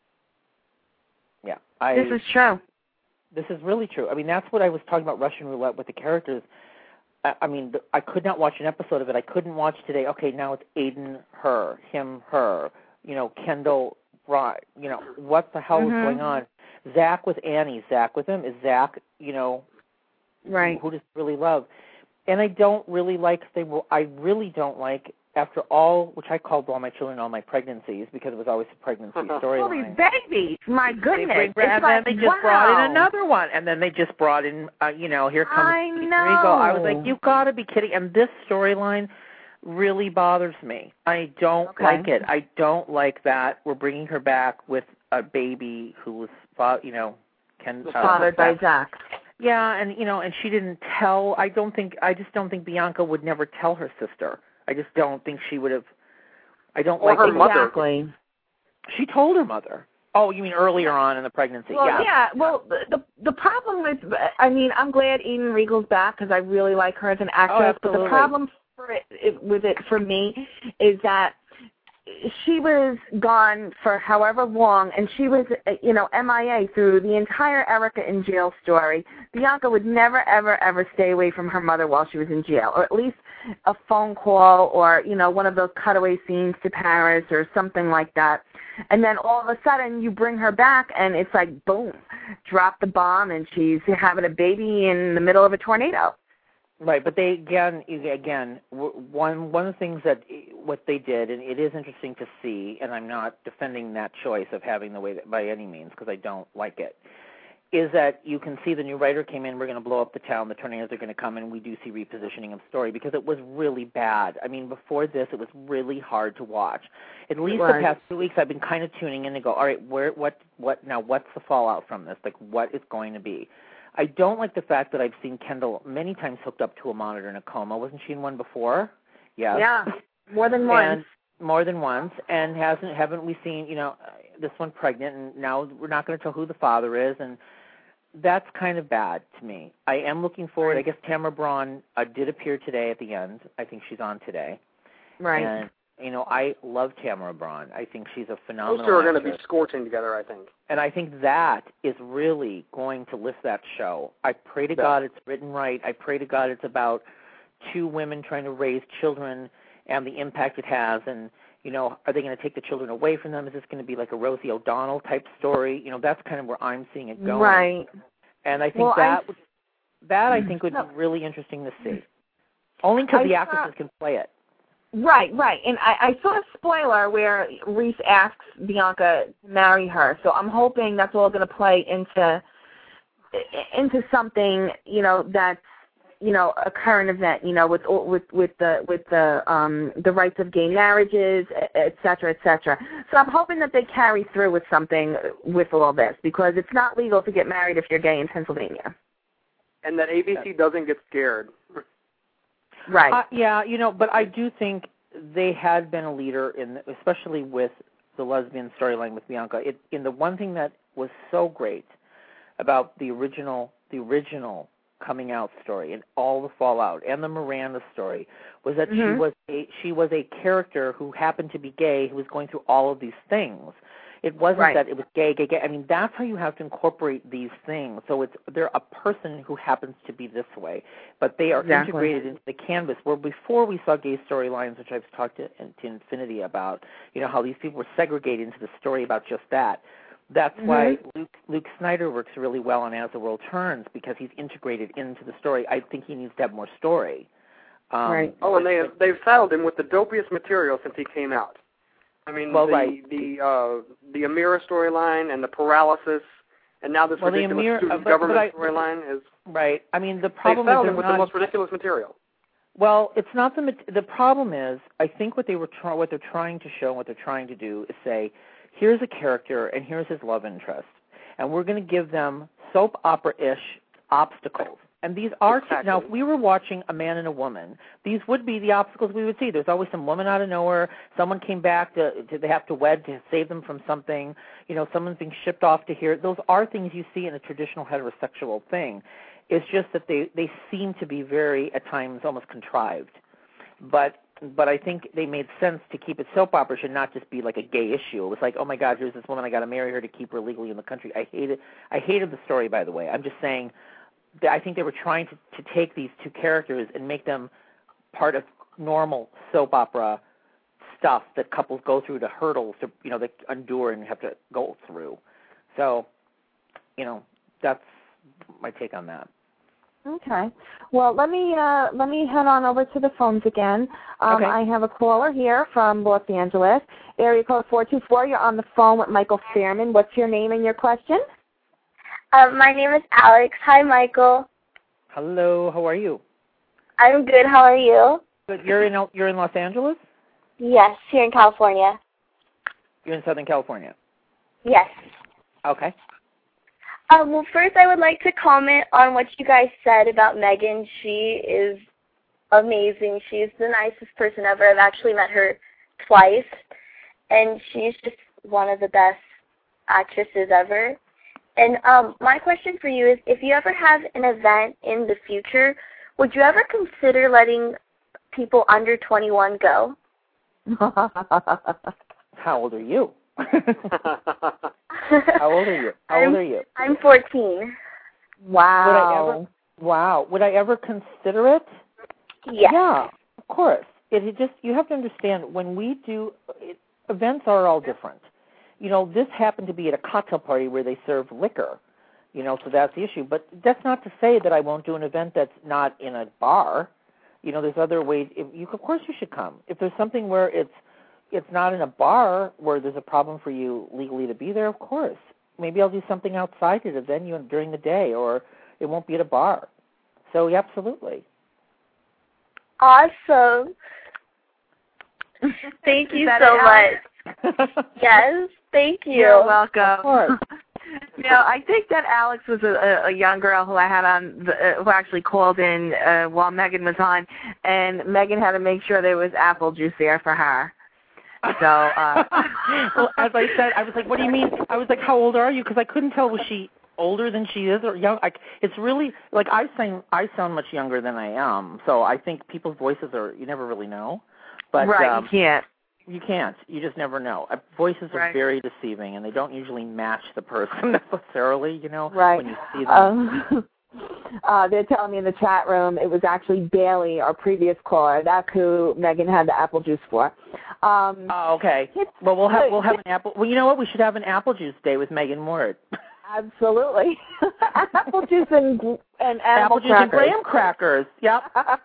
Yeah, I, This is true. This is really true. I mean, that's what I was talking about Russian roulette with the characters. I, I mean, the, I could not watch an episode of it. I couldn't watch today. Okay, now it's Aidan, her, him, her. You know, Kendall, right? You know, what the hell mm-hmm. is going on? Zach with Annie. Zach with him. Is Zach? You know, right? Who, who does he really love? And I don't really like. They will. I really don't like. After all, which I called all my children all my pregnancies because it was always a pregnancy storyline. All these babies, my goodness! They bring, and like, then they just wow. brought in another one, and then they just brought in, uh, you know, here comes I Keith know. Rigo. I was like, you got to be kidding! And this storyline really bothers me. I don't okay. like it. I don't like that we're bringing her back with a baby who was, you know, can uh, fathered by Zach. Yeah, and you know, and she didn't tell. I don't think. I just don't think Bianca would never tell her sister. I just don't think she would have. I don't or like her mother. Exactly. She told her mother. Oh, you mean earlier on in the pregnancy? Well, yeah. yeah. Well, the the problem with, I mean, I'm glad Eden Regal's back because I really like her as an actress. Oh, but the problem for it, it, with it for me is that she was gone for however long, and she was, you know, M I A through the entire Erica in jail story. Bianca would never, ever, ever stay away from her mother while she was in jail, or at least a phone call or, you know, one of those cutaway scenes to Paris or something like that. And then all of a sudden you bring her back, and it's like, boom, drop the bomb, and she's having a baby in the middle of a tornado. Right, but they again, again, one one of the things that what they did, and it is interesting to see, and I'm not defending that choice of having the way that by any means because I don't like it, is that you can see the new writer came in. We're going to blow up the town. The tornadoes are going to come, and we do see repositioning of story because it was really bad. I mean, before this, it was really hard to watch. At least the past two weeks, I've been kind of tuning in to go, all right, where, what, what now? What's the fallout from this? Like, what is going to be? I don't like the fact that I've seen Kendall many times hooked up to a monitor in a coma. Wasn't she in one before? Yes. Yeah, more than once. And more than once. And hasn't haven't we seen, you know, this one pregnant, and now we're not going to tell who the father is, and that's kind of bad to me. I am looking forward. I guess Tamara Braun uh, did appear today at the end. I think she's on today. Right. And, you know, I love Tamara Braun. I think she's a phenomenal Those two are actress. going to be scorching together, I think. And I think that is really going to lift that show. I pray to yeah. God it's written right. I pray to God it's about two women trying to raise children and the impact it has. And, you know, are they going to take the children away from them? Is this going to be like a Rosie O'Donnell type story? You know, that's kind of where I'm seeing it going. Right. And I think well, that I, would, that I think would no. be really interesting to see. Only because the actresses thought, can play it. Right, right. And I, I saw a spoiler where Reese asks Bianca to marry her. So I'm hoping that's all going to play into into something, you know, that's, you know, a current event, you know, with with with the with the um the rights of gay marriages, et cetera, et cetera. So I'm hoping that they carry through with something with all this, because it's not legal to get married if you're gay in Pennsylvania. And that A B C doesn't get scared. Right. Uh, yeah, you know, but I do think they had been a leader in, especially with the lesbian storyline with Bianca. It, in the one thing that was so great about the original, the original coming out story and all the fallout and the Miranda story was that mm-hmm. she was a she was a character who happened to be gay who was going through all of these things. It wasn't right. that it was gay, gay, gay. I mean, that's how you have to incorporate these things. So it's they're a person who happens to be this way, but they are exactly. integrated into the canvas. Where before we saw gay storylines, which I've talked to, to infinity about, you know, how these people were segregated into the story about just that. That's mm-hmm. why Luke, Luke Snyder works really well on As the World Turns, because he's integrated into the story. I think he needs to have more story. Um, right. Oh, and they have, they've saddled him with the dopiest material since he came out. I mean, well, the right. the uh, the Amira storyline and the paralysis, and now this well, ridiculous Amir, student uh, but, government but I, storyline is right. I mean, the they problem saddled is him with not, the most ridiculous material. Well, it's not the the problem is I think what they were try, what they're trying to show, and what they're trying to do is say, here's a character and here's his love interest, and we're going to give them soap opera-ish obstacles. And these are exactly. now. If we were watching A Man and a Woman, these would be the obstacles we would see. There's always some woman out of nowhere. Someone came back to, to they have to wed to save them from something. You know, someone's being shipped off to here. Those are things you see in a traditional heterosexual thing. It's just that they they seem to be very at times almost contrived. But but I think they made sense to keep it soap opera should not just be like a gay issue. It was like, oh my God, here's this woman, I got to marry her to keep her legally in the country. I hated I hated the story, by the way. I'm just saying. I think they were trying to, to take these two characters and make them part of normal soap opera stuff that couples go through, the hurdles to, you know, they endure and have to go through. So, you know, that's my take on that. Okay. Well, let me uh, let me head on over to the phones again. Um, okay. I have a caller here from Los Angeles, area code four two four. You're on the phone with Michael Fairman. What's your name and your question? Um, my name is Alex. Hi, Michael. Hello. How are you? I'm good. How are you? Good. You're in you're in Los Angeles? Yes, here in California. You're in Southern California? Yes. Okay. Um, well, first I would like to comment on what you guys said about Megan. She is amazing. She's the nicest person ever. I've actually met her twice, and she's just one of the best actresses ever. And um, my question for you is, if you ever have an event in the future, would you ever consider letting people under twenty-one go? How old are you? How old are you? How I'm, old are you? I'm fourteen. Wow. Would I ever, wow. Would I ever consider it? Yes. Yeah, of course. It, it just you have to understand when we do it, events are all different. You know, this happened to be at a cocktail party where they serve liquor. You know, so that's the issue. But that's not to say that I won't do an event that's not in a bar. You know, there's other ways. If you, of course, you should come. If there's something where it's it's not in a bar where there's a problem for you legally to be there, of course. Maybe I'll do something outside at a venue during the day, or it won't be at a bar. So, yeah, absolutely. Awesome. Thank you so much. Yes, thank you. You're welcome. Of course. You know, I think that Alex was a, a young girl who I had on, the, uh, who actually called in uh, while Megan was on, and Megan had to make sure there was apple juice there for her. So, uh, well, as I said, I was like, "What do you mean?" I was like, "How old are you?" Because I couldn't tell was she older than she is or young. I, it's really like I sound I sound much younger than I am. So I think people's voices are you never really know. But right, um, you can't. You can't. You just never know. Uh, voices are right. very deceiving, and they don't usually match the person necessarily. You know, right. when you see them. Um, uh, they're telling me in the chat room it was actually Bailey, our previous caller. That's who Megan had the apple juice for. Um, oh, okay. Well, we'll have we'll have an apple. Well, you know what? We should have an apple juice day with Megan Ward. Absolutely. Apple juice and and animal apple juice crackers. and graham crackers. Yep.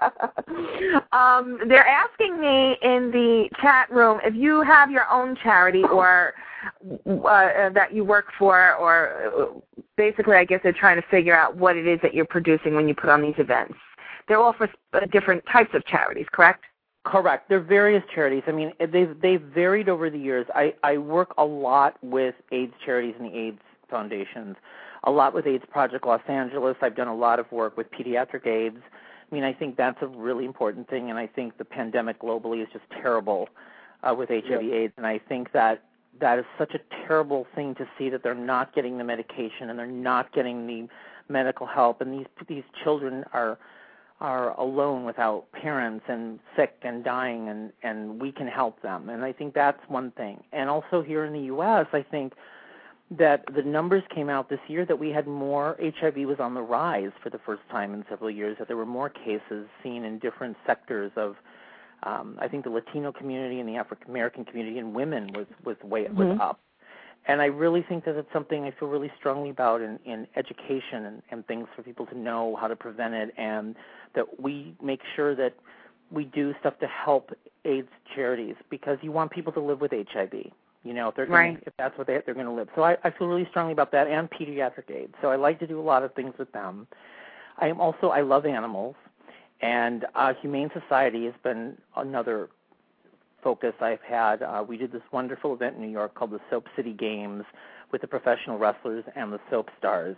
um, they're asking me in the chat room if you have your own charity or uh, that you work for, or basically, I guess they're trying to figure out what it is that you're producing when you put on these events. They're all for different types of charities, correct? Correct. They're various charities. I mean, they've they've varied over the years. I, I work a lot with AIDS charities and the AIDS foundations, a lot with AIDS Project Los Angeles. I've done a lot of work with pediatric AIDS. I mean, I think that's a really important thing, and I think the pandemic globally is just terrible uh, with H I V AIDS, and I think that that is such a terrible thing to see that they're not getting the medication and they're not getting the medical help, and these these children are are alone without parents and sick and dying, and, and we can help them. And I think that's one thing. And also here in the U S, I think that the numbers came out this year that we had more, H I V was on the rise for the first time in several years, that there were more cases seen in different sectors of, um, I think the Latino community and the African American community and women was, was way mm-hmm. was up. And I really think that it's something I feel really strongly about in, in education and, and things for people to know how to prevent it, and that we make sure that we do stuff to help AIDS charities, because you want people to live with H I V. You know, if they're gonna, right. if that's what they, they're going to live. So I, I feel really strongly about that, and pediatric AIDS. So I like to do a lot of things with them. I am also I love animals, and uh, Humane Society has been another focus I've had. Uh, we did this wonderful event in New York called the Soap City Games with the professional wrestlers and the soap stars.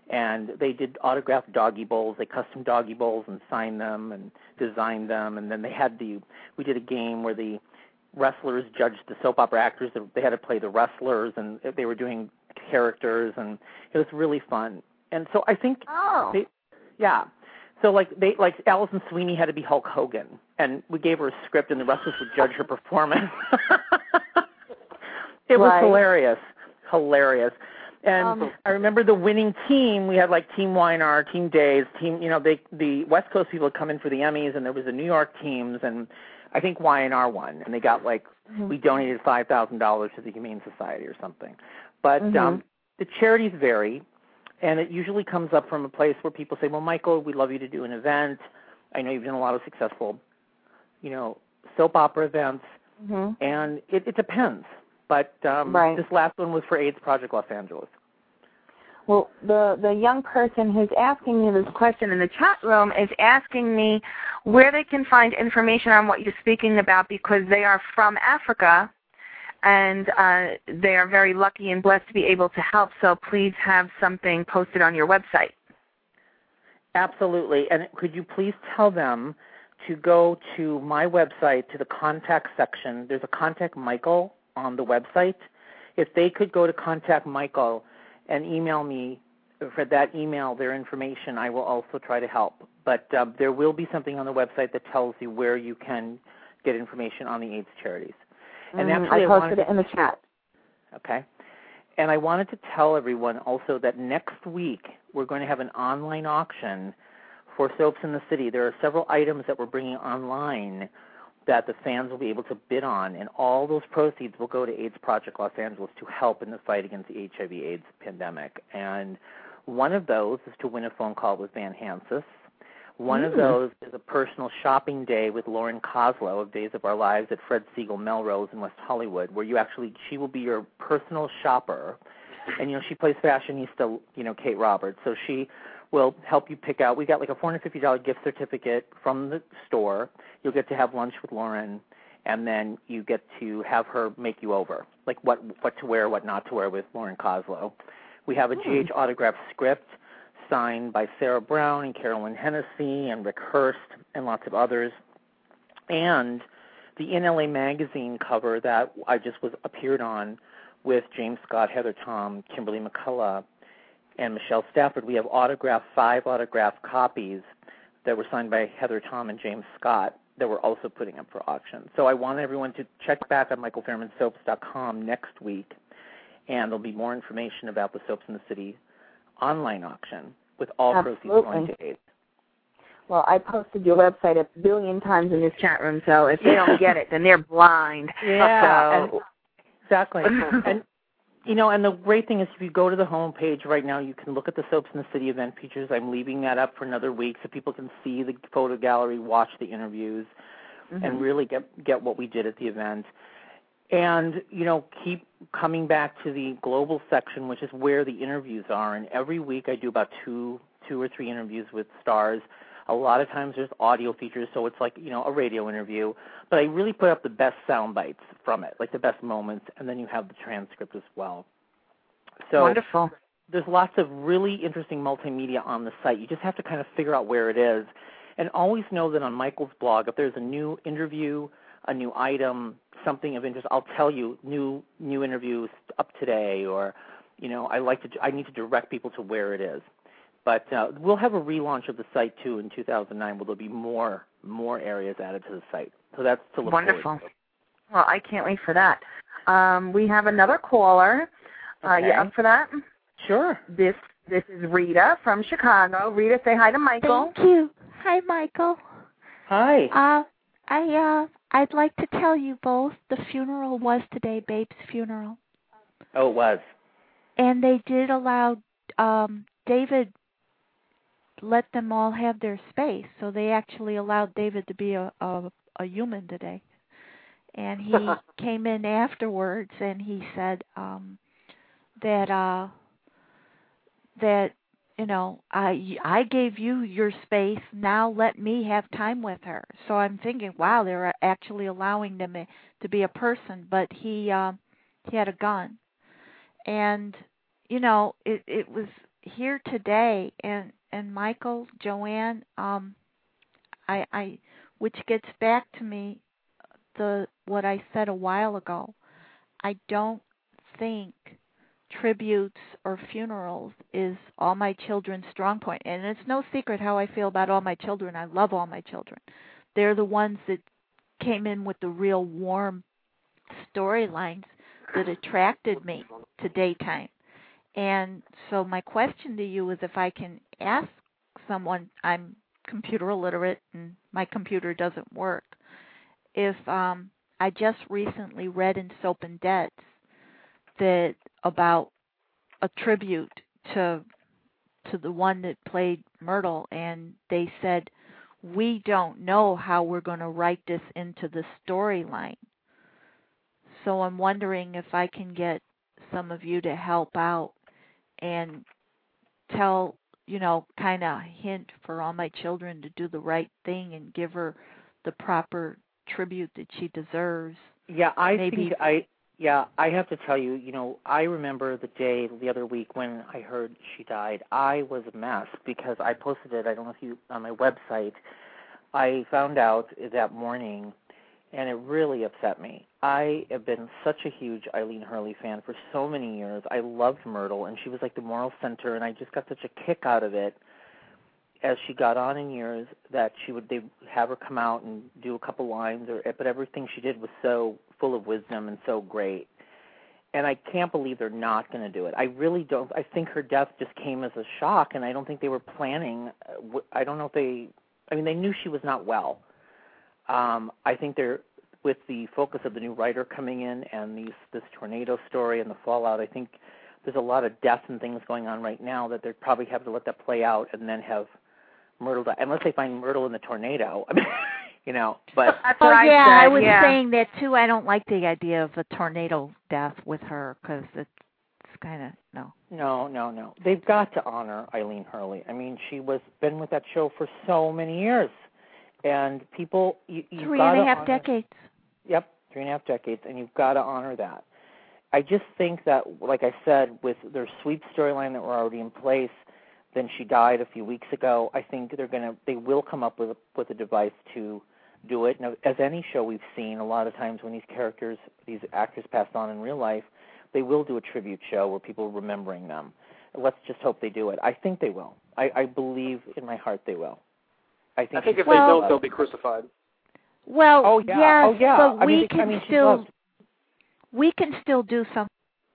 And they did autographed doggy bowls. They custom doggy bowls and signed them and designed them. And then they had the, we did a game where the wrestlers judged the soap opera actors. They had to play the wrestlers, and they were doing characters, and it was really fun. And so I think, oh. they, yeah. So like they, like Allison Sweeney had to be Hulk Hogan, and we gave her a script, and the wrestlers would judge her performance. It was right. hilarious, hilarious. And um, I remember the winning team. We had like Team Weinar, Team Days, Team. You know, they the West Coast people would come in for the Emmys, and there was the New York teams, and I think Y N R won, and they got like mm-hmm. we donated five thousand dollars to the Humane Society or something. But mm-hmm. um, the charities vary. And it usually comes up from a place where people say, well, Michael, we'd love you to do an event. I know you've done a lot of successful, you know, soap opera events. Mm-hmm. And it, it depends. But um, right. this last one was for AIDS Project Los Angeles. Well, the, the young person who's asking me this question in the chat room is asking me where they can find information on what you're speaking about, because they are from Africa. And uh, they are very lucky and blessed to be able to help, so please have something posted on your website. Absolutely. And could you please tell them to go to my website, to the contact section. There's a Contact Michael on the website. If they could go to Contact Michael and email me for that email, their information, I will also try to help. But uh, there will be something on the website that tells you where you can get information on the AIDS charities. And mm, actually, I posted I wanted, it in the chat. Okay. And I wanted to tell everyone also that next week we're going to have an online auction for soaps in the city. There are several items that we're bringing online that the fans will be able to bid on, and all those proceeds will go to AIDS Project Los Angeles to help in the fight against the H I V AIDS pandemic. And one of those is to win a phone call with Van Hansis. One mm. of those is a personal shopping day with Lauren Koslow of Days of Our Lives at Fred Siegel Melrose in West Hollywood, where you actually, she will be your personal shopper. And, you know, she plays fashionista, you know, Kate Roberts. So she will help you pick out. We got like a four hundred fifty dollars gift certificate from the store. You'll get to have lunch with Lauren, and then you get to have her make you over, like what what to wear, what not to wear with Lauren Koslow. We have a mm. G H autographed script signed by Sarah Brown and Carolyn Hennessy and Rick Hurst and lots of others. And the N L A magazine cover that I just was appeared on with James Scott, Heather Tom, Kimberly McCullough, and Michelle Stafford. We have autographed, five autographed copies that were signed by Heather Tom and James Scott that we're also putting up for auction. So I want everyone to check back on michael fairman soaps dot com next week, and there'll be more information about the Soaps in the City online auction with all Absolutely. proceeds going to AIDS. Well, I posted your website a billion times in this chat room, so if they don't get it, then they're blind. Yeah, so. and, exactly. And you know, and the great thing is if you go to the home page right now, you can look at the Soaps in the City event features. I'm leaving that up for another week so people can see the photo gallery, watch the interviews, mm-hmm. and really get get what we did at the event. And, you know, keep coming back to the global section, which is where the interviews are. And every week I do about two, two or three interviews with stars. A lot of times there's audio features, so it's like, you know, a radio interview. But I really put up the best sound bites from it, like the best moments, and then you have the transcript as well. So wonderful. There's lots of really interesting multimedia on the site. You just have to kind of figure out where it is. And always know that on Michael's blog, if there's a new interview, a new item, something of interest, I'll tell you new new interviews up today, or, you know, I like to I need to direct people to where it is. But uh, we'll have a relaunch of the site too in two thousand nine, where there'll be more more areas added to the site. So that's to look wonderful. forward to. Well, I can't wait for that. Um, we have another caller. Okay. Uh, you up for that? Sure. This this is Rita from Chicago. Rita, say hi to Michael. Thank you. Hi, Michael. Hi. Uh, I uh, I'd like to tell you both the funeral was today, Babe's funeral. Oh, it was. And they did allow um, David. Let them all have their space, so they actually allowed David to be a a, a human today. And he came in afterwards, and he said um, that uh, that you know I I gave you your space. Now let me have time with her. So I'm thinking, wow, they're actually allowing them to be a person. But he uh, he had a gun, and you know it it was here today, and and Michael, Joanne, um, I, I, which gets back to me, the what I said a while ago. I don't think tributes or funerals is All My Children's strong point, and it's no secret how I feel about All My Children. I love All My Children. They're the ones that came in with the real warm storylines that attracted me to daytime. And so my question to you is, if I can ask someone, I'm computer illiterate and my computer doesn't work, if um, I just recently read in Soap and Debts that about a tribute to to the one that played Myrtle, and they said, we don't know how we're going to write this into the storyline. So I'm wondering if I can get some of you to help out and tell, you know, kind of hint for All My Children to do the right thing and give her the proper tribute that she deserves. Yeah, I Maybe. think I yeah, I have to tell you, you know, I remember the day the other week when I heard she died. I was a mess because I posted it, I don't know if you, on my website. I found out that morning, and it really upset me. I have been such a huge Eileen Hurley fan for so many years. I loved Myrtle, and she was like the moral center, and I just got such a kick out of it as she got on in years that she would they have her come out and do a couple lines, or but everything she did was so full of wisdom and so great. And I can't believe they're not going to do it. I really don't. I think her death just came as a shock, and I don't think they were planning. I don't know if they. I mean, they knew she was not well. Um, I think they're with the focus of the new writer coming in and these this tornado story and the fallout. I think there's a lot of deaths and things going on right now that they probably have to let that play out and then have Myrtle die, unless they find Myrtle in the tornado. I mean, you know, but That's oh what yeah, I, said, I was yeah. saying that too. I don't like the idea of a tornado death with her because it's kind of no. No, no, no. They've got to honor Eileen Hurley. I mean, she was been with that show for so many years, and people you, you've three got and a to half honor, decades. Yep, three and a half decades, and you've got to honor that. I just think that, like I said, with their sweep storyline that were already in place, then she died a few weeks ago. I think they're gonna, they will come up with a, with a device to do it. Now, as any show we've seen, a lot of times when these characters, these actors passed on in real life, they will do a tribute show where people are remembering them. Let's just hope they do it. I think they will. I, I believe in my heart they will. I think. I think if well, they don't, they'll be crucified. Well, oh, yeah. yes, oh, yeah. but I we mean, can I mean, still we can still do something.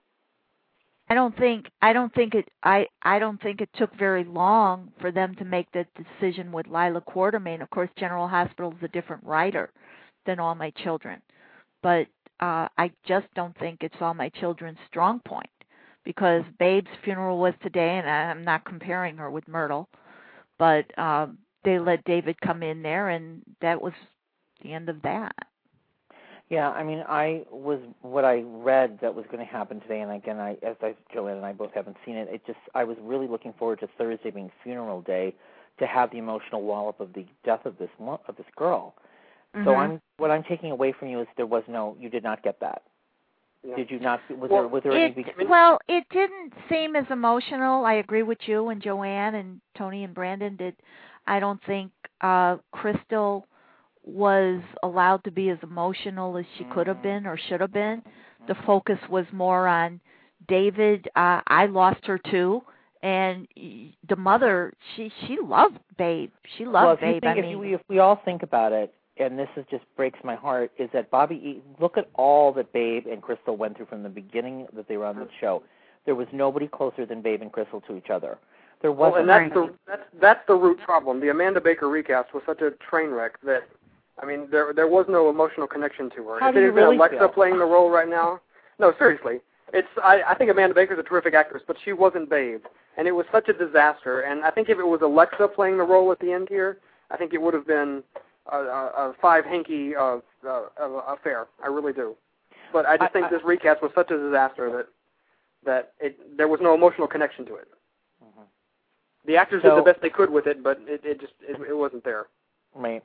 I don't think I don't think it I, I don't think it took very long for them to make that decision with Lila Quartermain. Of course, General Hospital is a different writer than All My Children, but uh, I just don't think it's All My Children's strong point because Babe's funeral was today, and I'm not comparing her with Myrtle, but um, they let David come in there, and that was the end of that. Yeah, I mean, I was what I read that was going to happen today, and again, I, as I, Joanne and I both haven't seen it. It just, I was really looking forward to Thursday being funeral day to have the emotional wallop of the death of this of this girl. Mm-hmm. So I'm, what I'm taking away from you is there was no, you did not get that. Yeah. Did you not? Was well, there, was there it, any? Well, it didn't seem as emotional. I agree with you and Joanne and Tony and Brandon did. I don't think uh, Crystal was allowed to be as emotional as she could have been or should have been. The focus was more on David. Uh, I lost her too, and the mother, she she loved Babe. She loved well, Babe. Think, I if, mean, you, if we all think about it, and this is just breaks my heart, is that Bobby E. Look at all that Babe and Crystal went through from the beginning that they were on the show. There was nobody closer than Babe and Crystal to each other. There wasn't. Well, and that's the that's that's the root problem. The Amanda Baker recast was such a train wreck that. I mean, there there was no emotional connection to her. How if do it you had been really Alexa feel? playing the role right now, no, seriously, it's I, I think Amanda Baker's a terrific actress, but she wasn't Babe, and it was such a disaster. And I think if it was Alexa playing the role at the end here, I think it would have been a, a, a five hanky uh, uh, uh, affair. I really do. But I just I, think I, this recast was such a disaster that that it there was no emotional connection to it. Mm-hmm. The actors so, did the best they could with it, but it, it just it, it wasn't there. Right.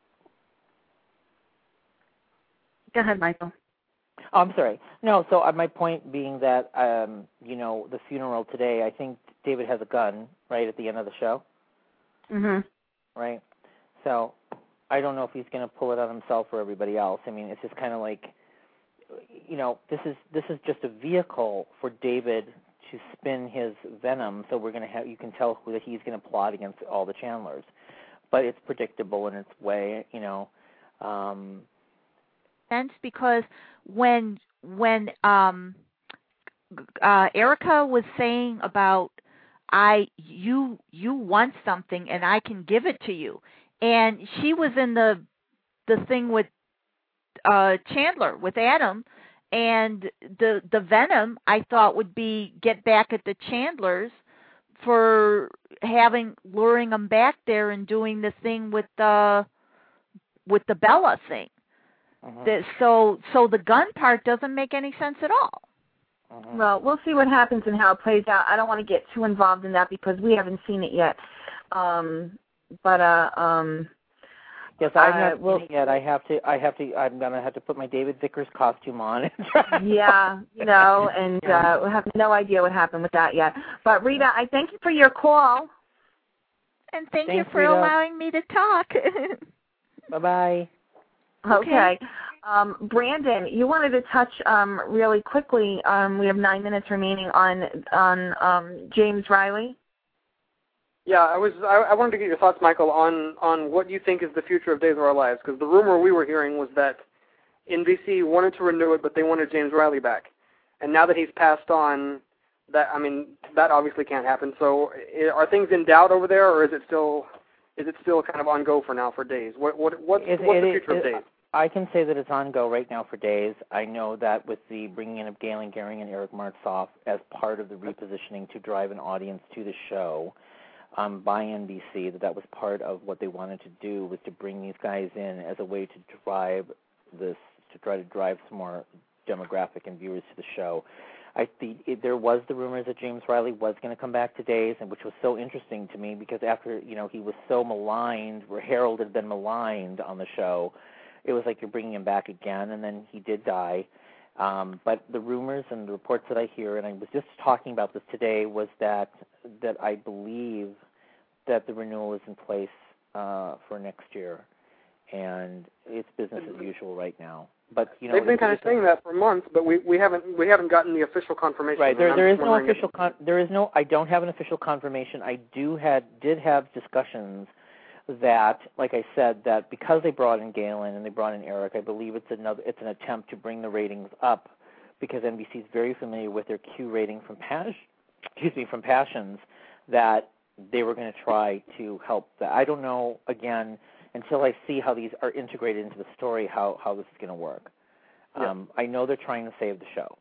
Go ahead, Michael. Oh, I'm sorry. No, so uh, my point being that, um, you know, the funeral today, I think David has a gun, right, at the end of the show. Mhm. Right? So I don't know if he's going to pull it on himself or everybody else. I mean, it's just kind of like, you know, this is this is just a vehicle for David to spin his venom. So we're going to have, you can tell that he's going to plot against all the Chandlers, but it's predictable in its way, you know. Um, Sense because when when um, uh, Erica was saying about I you you want something and I can give it to you, and she was in the the thing with uh, Chandler with Adam, and the the venom I thought would be get back at the Chandlers for having luring them back there and doing the thing with the with the Bella thing. uh-huh. The, so so the gun part doesn't make any sense at all. Uh-huh. Well, we'll see what happens and how it plays out. I don't want to get too involved in that because we haven't seen it yet. Um, but uh, um, yes, I've not uh, well, seen it yet. I have to. I have to. I'm gonna have to put my David Vickers costume on. yeah, you know, and uh, we have no idea what happened with that yet. But Rita, I thank you for your call. And thank Thanks, you for Rita. allowing me to talk. Bye bye. Okay. Um, Brandon, you wanted to touch um, really quickly. Um, we have nine minutes remaining on on um, James Riley. Yeah, I was. I, I wanted to get your thoughts, Michael, on on what you think is the future of Days of Our Lives, because the rumor we were hearing was that N B C wanted to renew it, but they wanted James Riley back, and now that he's passed on, that I mean, that obviously can't happen. So, are things in doubt over there, or is it still is it still kind of on go for now for Days? What what what It, what's it, the future it, of Days? I can say that it's on go right now for Days. I know that with the bringing in of Galen Gehring and Eric Martsolf as part of the repositioning to drive an audience to the show um, by N B C, that that was part of what they wanted to do, was to bring these guys in as a way to drive this, to try to drive some more demographic and viewers to the show. I think it, there was the rumors that James Riley was going to come back to Days, and which was so interesting to me because after, you know, he was so maligned, where Harold had been maligned on the show, it was like you're bringing him back again, and then he did die. Um, but the rumors and the reports that I hear, and I was just talking about this today, was that that I believe that the renewal is in place uh, for next year, and it's business as usual right now. But you know, they've been kind of saying that for months, but we, we haven't we haven't gotten the official confirmation. Right, there there is no official if, con- there is no I don't have an official confirmation. I do had did have discussions that, like I said, that because they brought in Galen and they brought in Eric, I believe it's another it's an attempt to bring the ratings up because N B C is very familiar with their Q rating from Pas- excuse me from Passions, that they were going to try to help that. I don't know, again, until I see how these are integrated into the story, how, how this is going to work. Yeah. Um, I know they're trying to save the show,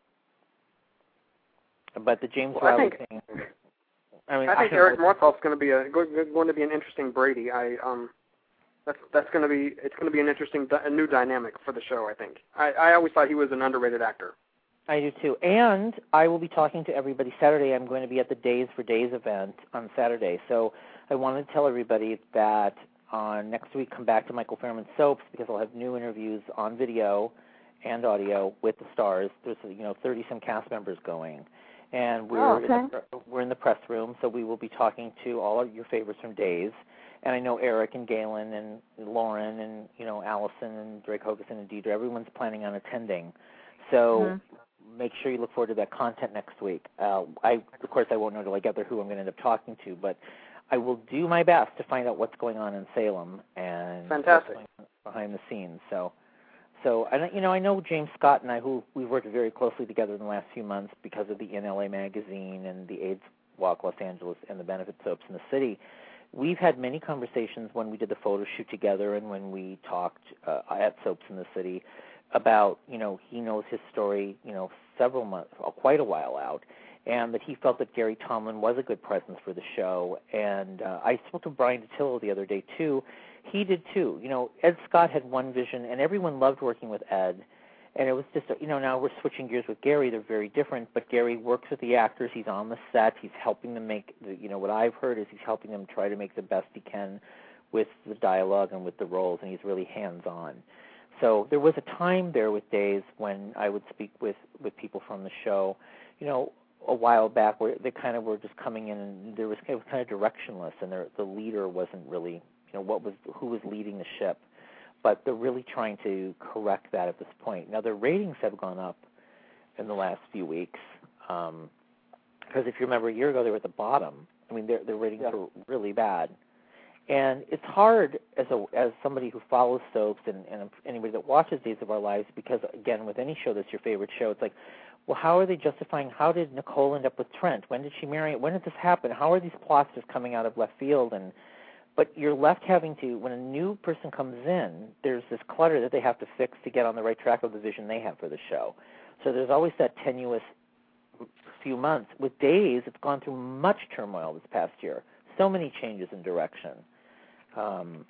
but the James well, Riley I think, thing. I mean, I think I Eric Martsolf's going to be a going to be an interesting Brady. I um, that's that's going to be it's going to be an interesting a new dynamic for the show. I think. I, I always thought he was an underrated actor. I do too. And I will be talking to everybody Saturday. I'm going to be at the Days for Days event on Saturday. So I wanted to tell everybody that uh, next week come back to Michael Fairman Soaps because I'll have new interviews on video and audio with the stars. There's you know thirty some cast members going. And we're, oh, okay. in the, we're in the press room, so we will be talking to all of your favorites from Days. And I know Eric and Galen and Lauren and, you know, Allison and Drake Hogason and Deidre, everyone's planning on attending. So mm-hmm. make sure you look forward to that content next week. Uh, I, of course, I won't know until I get there who I'm going to end up talking to, but I will do my best to find out what's going on in Salem and Fantastic. what's going on behind the scenes. So. So, I you know, I know James Scott and I, who we've worked very closely together in the last few months because of the In L A magazine and the AIDS Walk Los Angeles and the benefit soaps in the city. We've had many conversations when we did the photo shoot together and when we talked uh, at Soaps in the City about, you know, he knows his story, you know, several months, quite a while out, and that he felt that Gary Tomlin was a good presence for the show. And uh, I spoke to Brian DiTillo the other day, too. He did, too. You know, Ed Scott had one vision, and everyone loved working with Ed. And it was just, you know, now we're switching gears with Gary. They're very different, but Gary works with the actors. He's on the set. He's helping them make, the, you know, what I've heard is he's helping them try to make the best he can with the dialogue and with the roles, and he's really hands-on. So there was a time there with Days when I would speak with, with people from the show. You know, a while back where they kind of were just coming in and there was, it was kind of directionless, and the leader wasn't really, you know, what was who was leading the ship. But they're really trying to correct that at this point. Now, their ratings have gone up in the last few weeks um, because if you remember a year ago, they were at the bottom. I mean, their their ratings yeah. were really bad. And it's hard as a as somebody who follows soaps and, and anybody that watches Days of Our Lives, because, again, with any show that's your favorite show, it's like, well, how are they justifying, how did Nicole end up with Trent? When did she marry? When did this happen? How are these plots just coming out of left field? And But you're left having to, when a new person comes in, there's this clutter that they have to fix to get on the right track of the vision they have for the show. So there's always that tenuous few months. With Days, it's gone through much turmoil this past year. So many changes in direction. Um,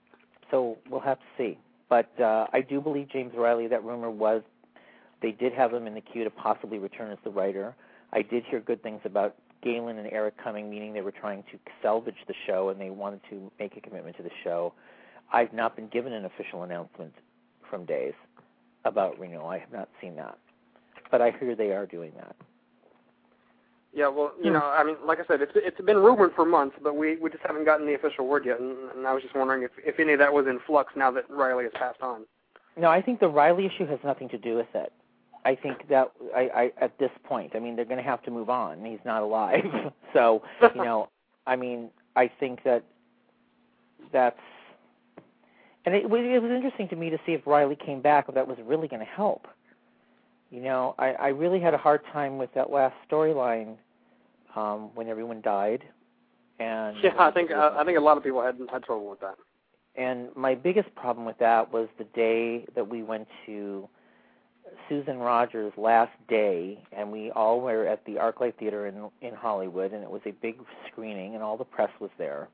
so we'll have to see. But uh, I do believe James Riley, that rumor was, they did have him in the queue to possibly return as the writer. I did hear good things about Galen and Eric coming, meaning they were trying to salvage the show and they wanted to make a commitment to the show. I've not been given an official announcement from Days about renewal. I have not seen that. But I hear they are doing that. Yeah, well, you know, I mean, like I said, it's it's been rumored for months, but we, we just haven't gotten the official word yet, and, and I was just wondering if, if any of that was in flux now that Riley has passed on. No, I think the Riley issue has nothing to do with it. I think that I, I at this point, I mean, they're going to have to move on. He's not alive. So, you know, I mean, I think that that's, and it, it was interesting to me to see if Riley came back, if that was really going to help. You know, I, I really had a hard time with that last storyline um, when everyone died. And yeah, I think uh, I think a lot of people had had trouble with that. And my biggest problem with that was the day that we went to Susan Rogers' last day, and we all were at the ArcLight Theater in in Hollywood, and it was a big screening, and all the press was there.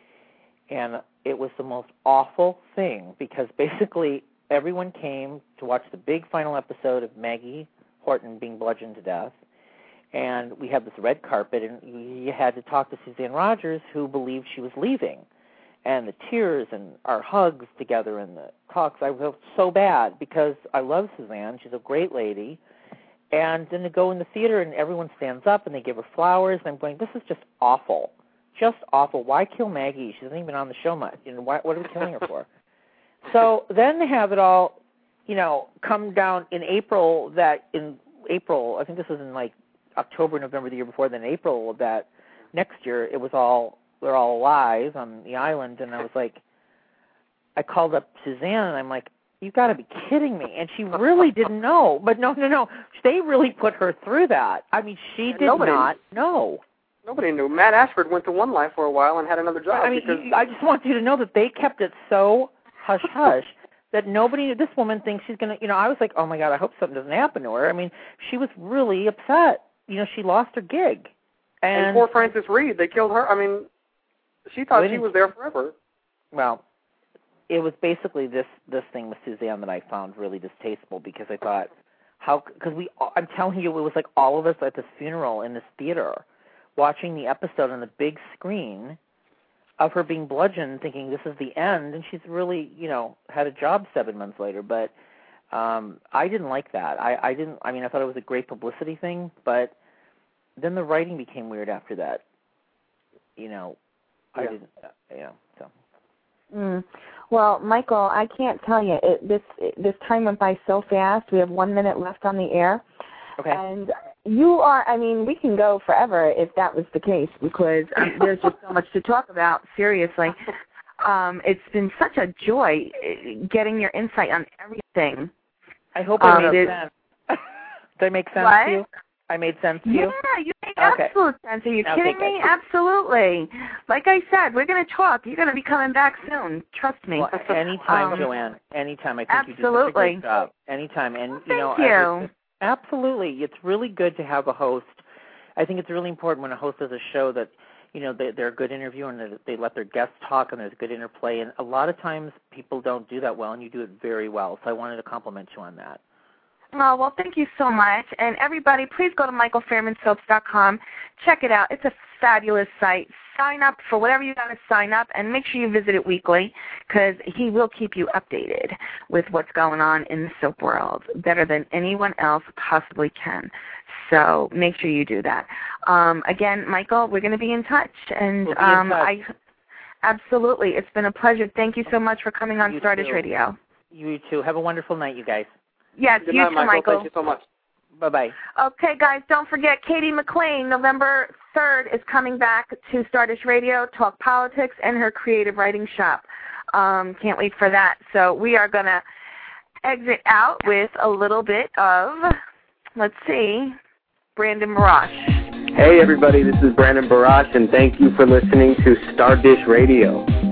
And it was the most awful thing, because basically everyone came to watch the big final episode of Maggie Horton being bludgeoned to death, and we had this red carpet, and you had to talk to Suzanne Rogers, who believed she was leaving. And the tears and our hugs together and the talks, I felt so bad because I love Suzanne. She's a great lady. And then to go in the theater and everyone stands up and they give her flowers, and I'm going, this is just awful. Just awful. Why kill Maggie? She hasn't even been on the show much. You know, why, what are we killing her for? So then to have it all, you know, come down in April, that in April, I think this was in like October, November the year before, then April of that next year, it was all, they're all alive on the island, and I was like, I called up Suzanne, and I'm like, you've got to be kidding me. And she really didn't know. But no, no, no. They really put her through that. I mean, she did nobody, not know. Nobody knew. Matt Ashford went to One Life for a while and had another job. I mean, because... I just want you to know that they kept it so hush-hush that nobody knew. This woman thinks she's going to, you know, I was like, oh, my God, I hope something doesn't happen to her. I mean, she was really upset. You know, she lost her gig. And, and poor Frances Reed, they killed her. I mean, she thought she was there forever. Well, it was basically this this thing with Suzanne that I found really distasteful, because I thought, how, because we, I'm telling you, it was like all of us at this funeral in this theater watching the episode on the big screen of her being bludgeoned, thinking this is the end, and she's really, you know, had a job seven months later. But um, I didn't like that. I, I didn't, I mean, I thought it was a great publicity thing, but then the writing became weird after that. You know, I yeah. didn't, uh, you know, so. Mm. Well, Michael, I can't tell you. It, this this time went by so fast. We have one minute left on the air. Okay. And you are, I mean, we can go forever if that was the case, because um, there's just so much to talk about, seriously. Um, it's been such a joy getting your insight on everything. I hope I um, made sense. Did I make sense what? to you? I made sense to yeah, you? Yeah, you make okay. absolute sense. Are you okay, kidding good. me? Absolutely. Like I said, we're going to talk. You're going to be coming back soon. Trust me. Well, anytime, um, Joanne. Anytime. I think absolutely. you do such a great job. Anytime. And, Thank you know, you. It's, absolutely. It's really good to have a host. I think it's really important when a host does a show that, you know, they, they're a good interviewer and they let their guests talk and there's good interplay. And a lot of times people don't do that well, and you do it very well. So I wanted to compliment you on that. Oh, well, thank you so much. And everybody, please go to michael fairman soaps dot com. Check it out. It's a fabulous site. Sign up for whatever you got to sign up, and make sure you visit it weekly because he will keep you updated with what's going on in the soap world better than anyone else possibly can. So make sure you do that. Um, again, Michael, we're going to be in touch. And we'll be um, in touch. I absolutely. It's been a pleasure. Thank you so much for coming on You Stardust too. Radio. You too. Have a wonderful night, you guys. Yes, Good you night, too, Michael. Michael. Thank you so much. Bye-bye. Okay, guys, don't forget Katie McLean, November third, is coming back to Stardust Radio, talk politics, and her creative writing shop. Um, can't wait for that. So we are going to exit out with a little bit of, let's see, Brandon Barash. Hey, everybody, this is Brandon Barash, and thank you for listening to Stardust Radio.